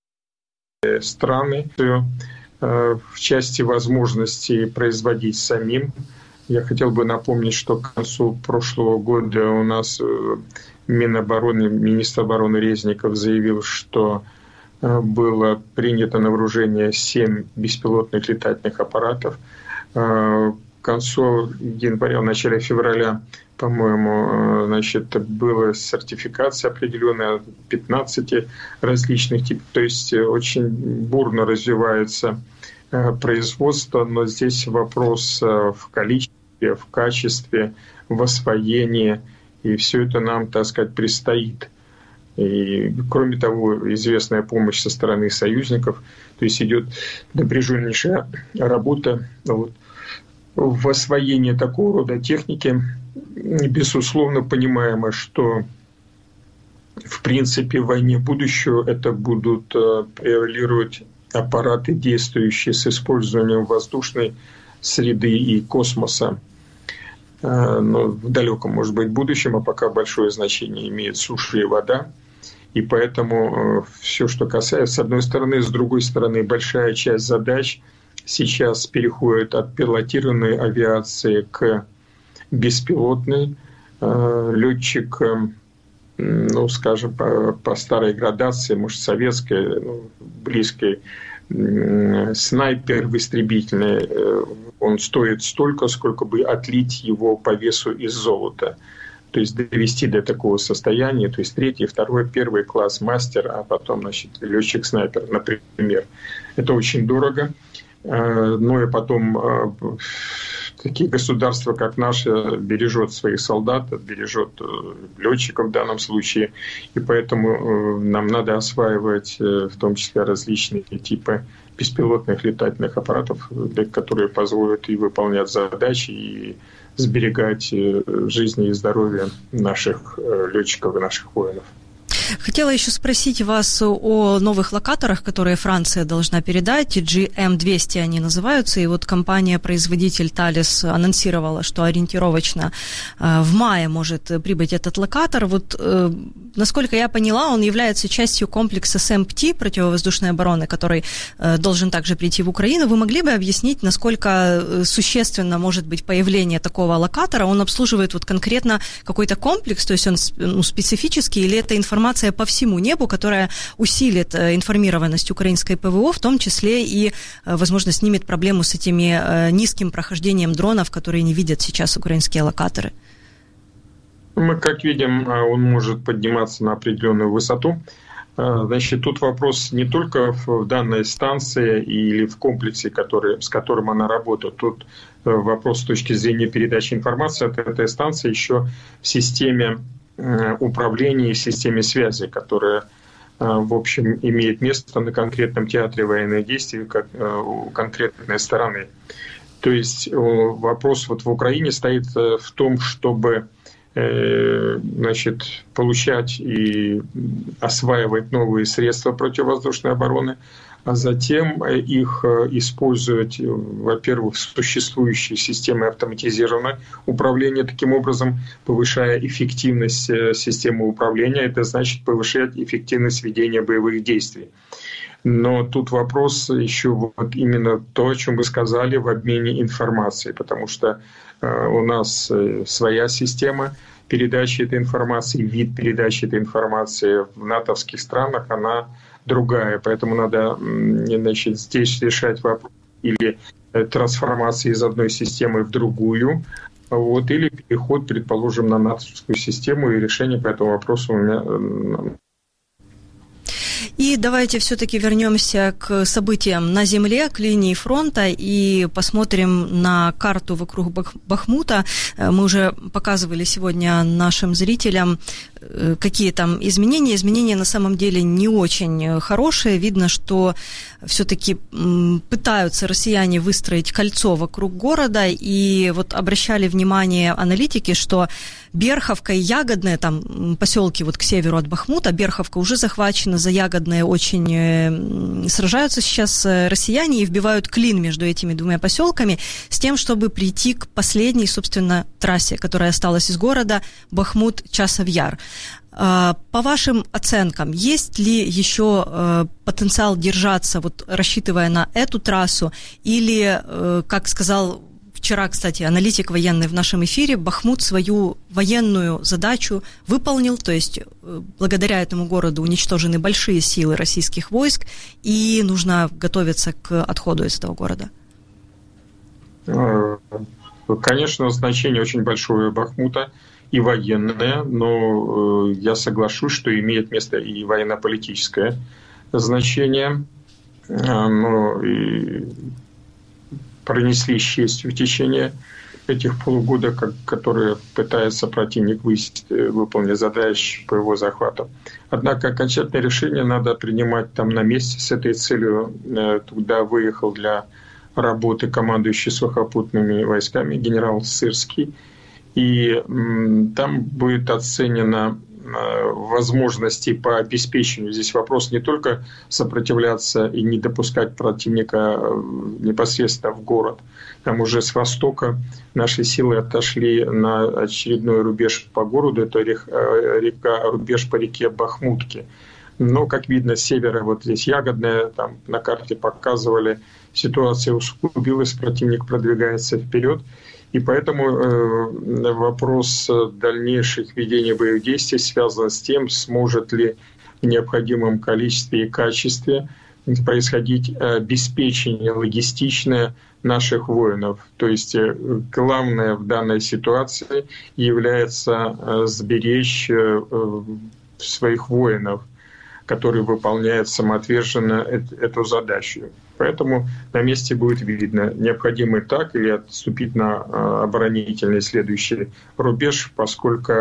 страны в части возможностей производить самим. Я хотел бы напомнить, что к концу прошлого года у нас Минобороны, министр обороны Резников заявил, что было принято на вооружение семь беспилотных летательных аппаратов. К концу января, в начале февраля, по-моему, значит, была сертификация определенная пятнадцати различных типов. То есть очень бурно развивается производство, но здесь вопрос в количестве, в качестве, в освоении. И все это нам, так сказать, предстоит. И, кроме того, известная помощь со стороны союзников. То есть идет напряженнейшая работа вот, в освоении такого рода техники. Безусловно, понимаемо, что в принципе в войне будущего это будут превалировать аппараты, действующие с использованием воздушной среды и космоса. Но в далеком, может быть, будущем, а пока большое значение имеет суша и вода. И поэтому все, что касается, с одной стороны, с другой стороны, большая часть задач сейчас переходит от пилотированной авиации к беспилотной. Летчик, ну, скажем, по, по старой градации, может, советской, ну, близкой, снайпер в истребительной, он стоит столько, сколько бы отлить его по весу из золота. То есть довести до такого состояния, то есть третий, второй, первый класс мастер, а потом, значит, летчик-снайпер, например. Это очень дорого. Ну и потом такие государства, как наше, бережет своих солдат, бережет летчиков в данном случае. И поэтому нам надо осваивать в том числе различные типы беспилотных летательных аппаратов, которые позволят и выполнять задачи, и сберегать жизни и здоровье наших летчиков и наших воинов. Хотела еще спросить вас о новых локаторах, которые Франция должна передать. джи эм двести они называются. И вот компания-производитель Thales анонсировала, что ориентировочно в мае может прибыть этот локатор. Вот, насколько я поняла, он является частью комплекса СЭМПТИ противовоздушной обороны, который должен также прийти в Украину. Вы могли бы объяснить, насколько существенно может быть появление такого локатора? Он обслуживает вот конкретно какой-то комплекс, то есть он, ну, специфический, или это информация, операция по всему небу, которая усилит информированность украинской ПВО, в том числе и, возможно, снимет проблему с этими низким прохождением дронов, которые не видят сейчас украинские локаторы. Мы, как видим, он может подниматься на определенную высоту. Значит, тут вопрос не только в данной станции или в комплексе, который, с которым она работает. Тут вопрос с точки зрения передачи информации от этой станции еще в системе управления и в системе связи, которая, в общем, имеет место на конкретном театре военных действий как у конкретной стороны. То есть вопрос вот в Украине стоит в том, чтобы значит, получать и осваивать новые средства противовоздушной обороны, а затем их использовать, во-первых, существующие системы автоматизированного управления, таким образом повышая эффективность системы управления, это значит повышать эффективность ведения боевых действий. Но тут вопрос еще вот именно то, о чем вы сказали, в обмене информацией, потому что э, у нас своя система передачи этой информации, вид передачи этой информации в натовских странах, она другая, поэтому надо, значит, здесь решать вопрос или трансформации из одной системы в другую, вот, или переход, предположим, на натовскую систему, и решение по этому вопросу у меня. И давайте все-таки вернемся к событиям на земле, к линии фронта, и посмотрим на карту вокруг Бахмута. Мы уже показывали сегодня нашим зрителям, какие там изменения. Изменения на самом деле не очень хорошие. Видно, что все-таки пытаются россияне выстроить кольцо вокруг города, и вот обращали внимание аналитики, что Берховка и Ягодное, там поселки вот к северу от Бахмута, Берховка уже захвачена, за Ягодное очень сражаются сейчас россияне и вбивают клин между этими двумя поселками с тем, чтобы прийти к последней, собственно, трассе, которая осталась из города, Бахмут-Часов-Яр. По вашим оценкам, есть ли еще потенциал держаться, вот, рассчитывая на эту трассу, или, как сказал вчера, кстати, аналитик военный в нашем эфире, Бахмут свою военную задачу выполнил, то есть благодаря этому городу уничтожены большие силы российских войск, и нужно готовиться к отходу из этого города? Конечно, значение очень большое Бахмута и военное, но я соглашусь, что имеет место и военно-политическое значение. Но и пронесли с честью в течение этих полугода, как, которые пытается противник выполнить задачи по его захвату. Однако окончательное решение надо принимать там на месте. С этой целью туда выехал для работы командующий сухопутными войсками генерал Сырский. И м, там будет оценено э, возможности по обеспечению. Здесь вопрос не только сопротивляться и не допускать противника э, непосредственно в город. Там уже с востока наши силы отошли на очередной рубеж по городу. Это река, река, рубеж по реке Бахмутки. Но, как видно, с севера, вот здесь Ягодное, там на карте показывали, ситуация усугубилась, противник продвигается вперед. И поэтому э, вопрос дальнейших ведения боевых действий связан с тем, сможет ли в необходимом количестве и качестве происходить обеспечение логистичное наших воинов. То есть э, главное в данной ситуации является э, сберечь э, своих воинов, которые выполняют самоотверженно эту задачу. Поэтому на месте будет видно, необходимо так или отступить на оборонительный следующий рубеж, поскольку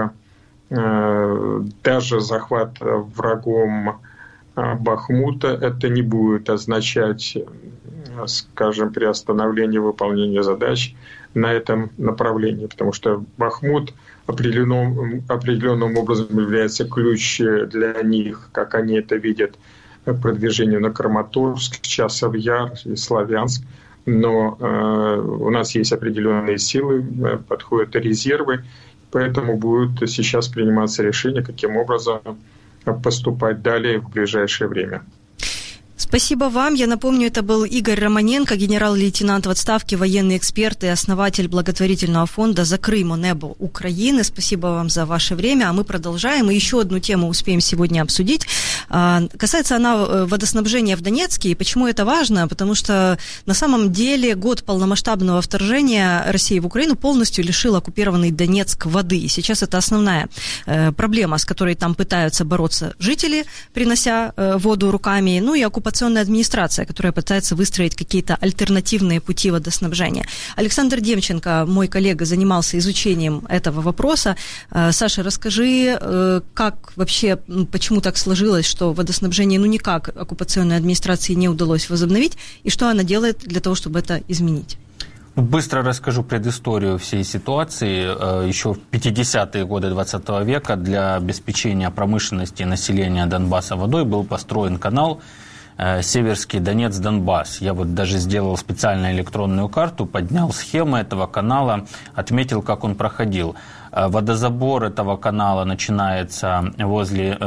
э, даже захват врагом Бахмута это не будет означать, скажем, приостановление выполнения задач на этом направлении, потому что Бахмут определенным, определенным образом является ключ для них, как они это видят, продвижению на Краматорск, Часов-Яр и Славянск. Но э, у нас есть определенные силы, подходят резервы, поэтому будет сейчас приниматься решение, каким образом поступать далее в ближайшее время. Спасибо вам. Я напомню, это был Игорь Романенко, генерал-лейтенант в отставке, военный эксперт и основатель благотворительного фонда «Закрымо небо Украины». Спасибо вам за ваше время. А мы продолжаем. И еще одну тему успеем сегодня обсудить. Касается она водоснабжения в Донецке. И почему это важно? Потому что на самом деле год полномасштабного вторжения России в Украину полностью лишил оккупированный Донецк воды. И сейчас это основная проблема, с которой там пытаются бороться жители, принося воду руками. Ну и оккупационная администрация, которая пытается выстроить какие-то альтернативные пути водоснабжения. Александр Демченко, мой коллега, занимался изучением этого вопроса. Саша, расскажи, как вообще, почему так сложилось, что водоснабжение ну никак оккупационной администрации не удалось возобновить, и что она делает для того, чтобы это изменить? Быстро расскажу предысторию всей ситуации. Еще в пятидесятые годы двадцатого века для обеспечения промышленности и населения Донбасса водой был построен канал Северский Донец-Донбасс. Я вот даже сделал специальную электронную карту, поднял схемы этого канала, отметил, как он проходил. Водозабор этого канала начинается возле,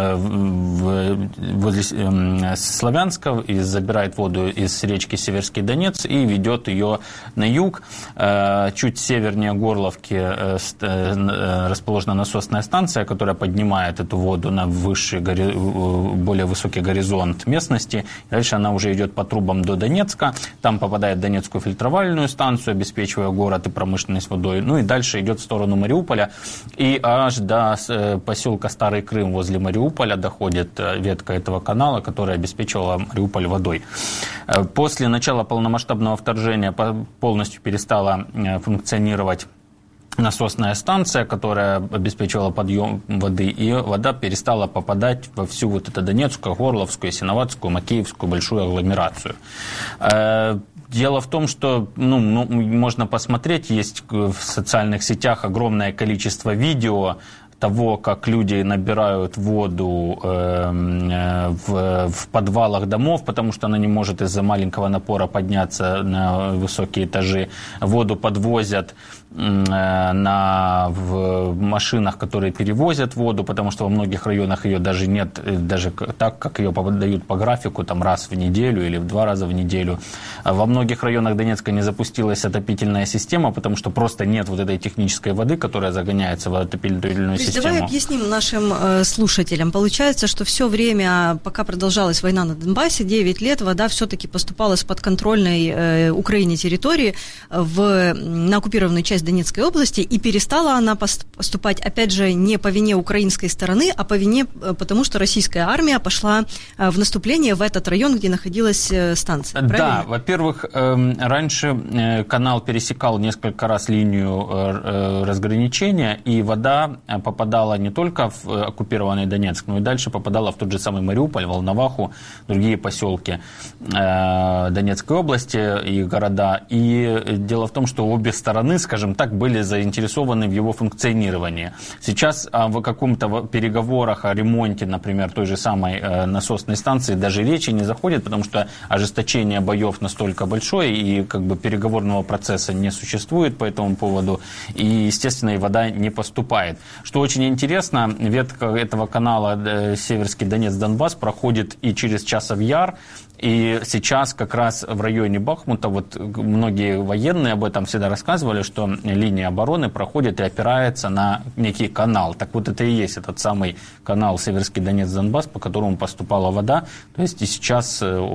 возле Славянска и забирает воду из речки Северский Донец и ведет ее на юг. Чуть севернее Горловки расположена насосная станция, которая поднимает эту воду на высший, более высокий горизонт местности. Дальше она уже идет по трубам до Донецка. Там попадает в Донецкую фильтровальную станцию, обеспечивая город и промышленность водой. Ну и дальше идет в сторону Мариуполя. И аж до поселка Старый Крым возле Мариуполя доходит ветка этого канала, которая обеспечивала Мариуполь водой. После начала полномасштабного вторжения полностью перестала функционировать насосная станция, которая обеспечивала подъем воды, и вода перестала попадать во всю вот эту Донецкую, Горловскую, Синоватскую, Макеевскую большую агломерацию. Дело в том, что ну, можно посмотреть, есть в социальных сетях огромное количество видео того, как люди набирают воду э, в, в подвалах домов, потому что она не может из-за маленького напора подняться на высокие этажи. Воду подвозят э, на, в машинах, которые перевозят воду, потому что во многих районах ее даже нет, даже так, как ее подают по графику, там раз в неделю или в два раза в неделю. Во многих районах Донецка не запустилась отопительная система, потому что просто нет вот этой технической воды, которая загоняется в отопительную систему. Давай объясним нашим э, слушателям. Получается, что все время, пока продолжалась война на Донбассе, девять лет, вода все-таки поступала с подконтрольной э, Украине территории в, на оккупированную часть Донецкой области, и перестала она поступать, опять же, не по вине украинской стороны, а по вине, потому что российская армия пошла в наступление в этот район, где находилась станция. Правильно? Да, во-первых, э, раньше э, канал пересекал несколько раз линию э, разграничения, и вода попадала не только в оккупированный Донецк, но и дальше попадала в тот же самый Мариуполь, Волноваху, другие поселки э, Донецкой области и города. И дело в том, что обе стороны, скажем так, были заинтересованы в его функционировании. Сейчас э, в каком-то переговорах о ремонте, например, той же самой э, насосной станции даже речи не заходит, потому что ожесточение боев настолько большое, и как бы переговорного процесса не существует по этому поводу, и, естественно, и вода не поступает. Что очень интересно, ветка этого канала Северский Донец-Донбасс проходит и через Часов Яр, и сейчас как раз в районе Бахмута, вот многие военные об этом всегда рассказывали, что линия обороны проходит и опирается на некий канал. Так вот это и есть этот самый канал Северский Донец-Донбасс, по которому поступала вода. То есть и сейчас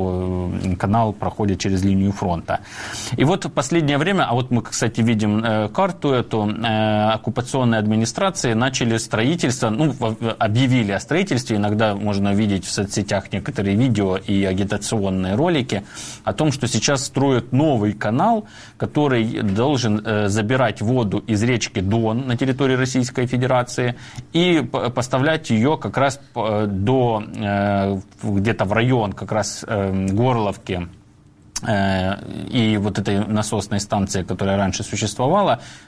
канал проходит через линию фронта. И вот в последнее время, а вот мы, кстати, видим карту эту, оккупационной администрации начали строительство, ну, объявили о строительстве, иногда можно увидеть в соцсетях некоторые видео и агитационные ролики о том, что сейчас строят новый канал, который должен э, забирать воду из речки Дон на территории Российской Федерации и поставлять ее как раз до э, где-то в район как раз э, Горловки и вот этой насосной станции, которая раньше существовала,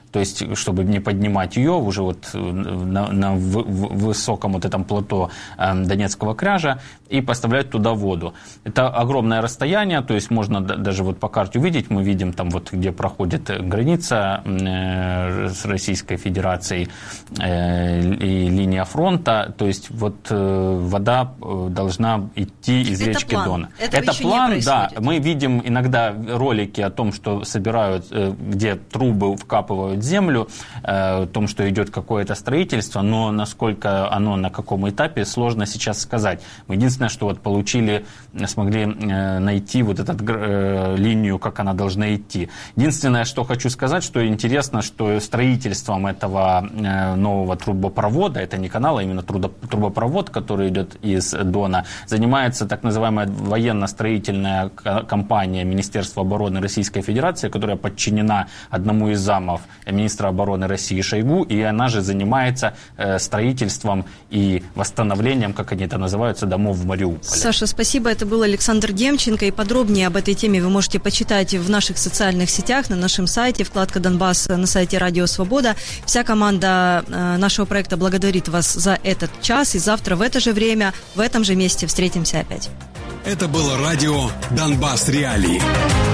то есть чтобы не поднимать ее уже вот на, на в, в высоком вот этом плато э, Донецкого кряжа, и поставлять туда воду. Это огромное расстояние, то есть можно даже вот по карте увидеть, мы видим там вот, где проходит граница э, с Российской Федерацией э, и линия фронта, то есть вот э, вода должна идти из это речки план. Дона. Этого это еще план, не да. Мы видим иногда ролики о том, что собирают, э, где трубы вкапывают землю, э, о том, что идет какое-то строительство, но насколько оно, на каком этапе, сложно сейчас сказать. Мы единственное, что вот получили, смогли э, найти вот эту э, линию, как она должна идти. Единственное, что хочу сказать, что интересно, что строительством этого э, нового трубопровода, это не канал, а именно трубопровод, который идет из Дона, занимается так называемая военно-строительная компания Министерства обороны Российской Федерации, которая подчинена одному из замов министра обороны России Шойгу, и она же занимается э, строительством и восстановлением, как они это называются, домов в Мариуполе. Саша, спасибо. Это был Александр Демченко. И подробнее об этой теме вы можете почитать в наших социальных сетях, на нашем сайте, вкладка «Донбасс» на сайте Радио Свобода. Вся команда э, нашего проекта благодарит вас за этот час. И завтра в это же время, в этом же месте встретимся опять. Это было радио «Донбасс Реалии».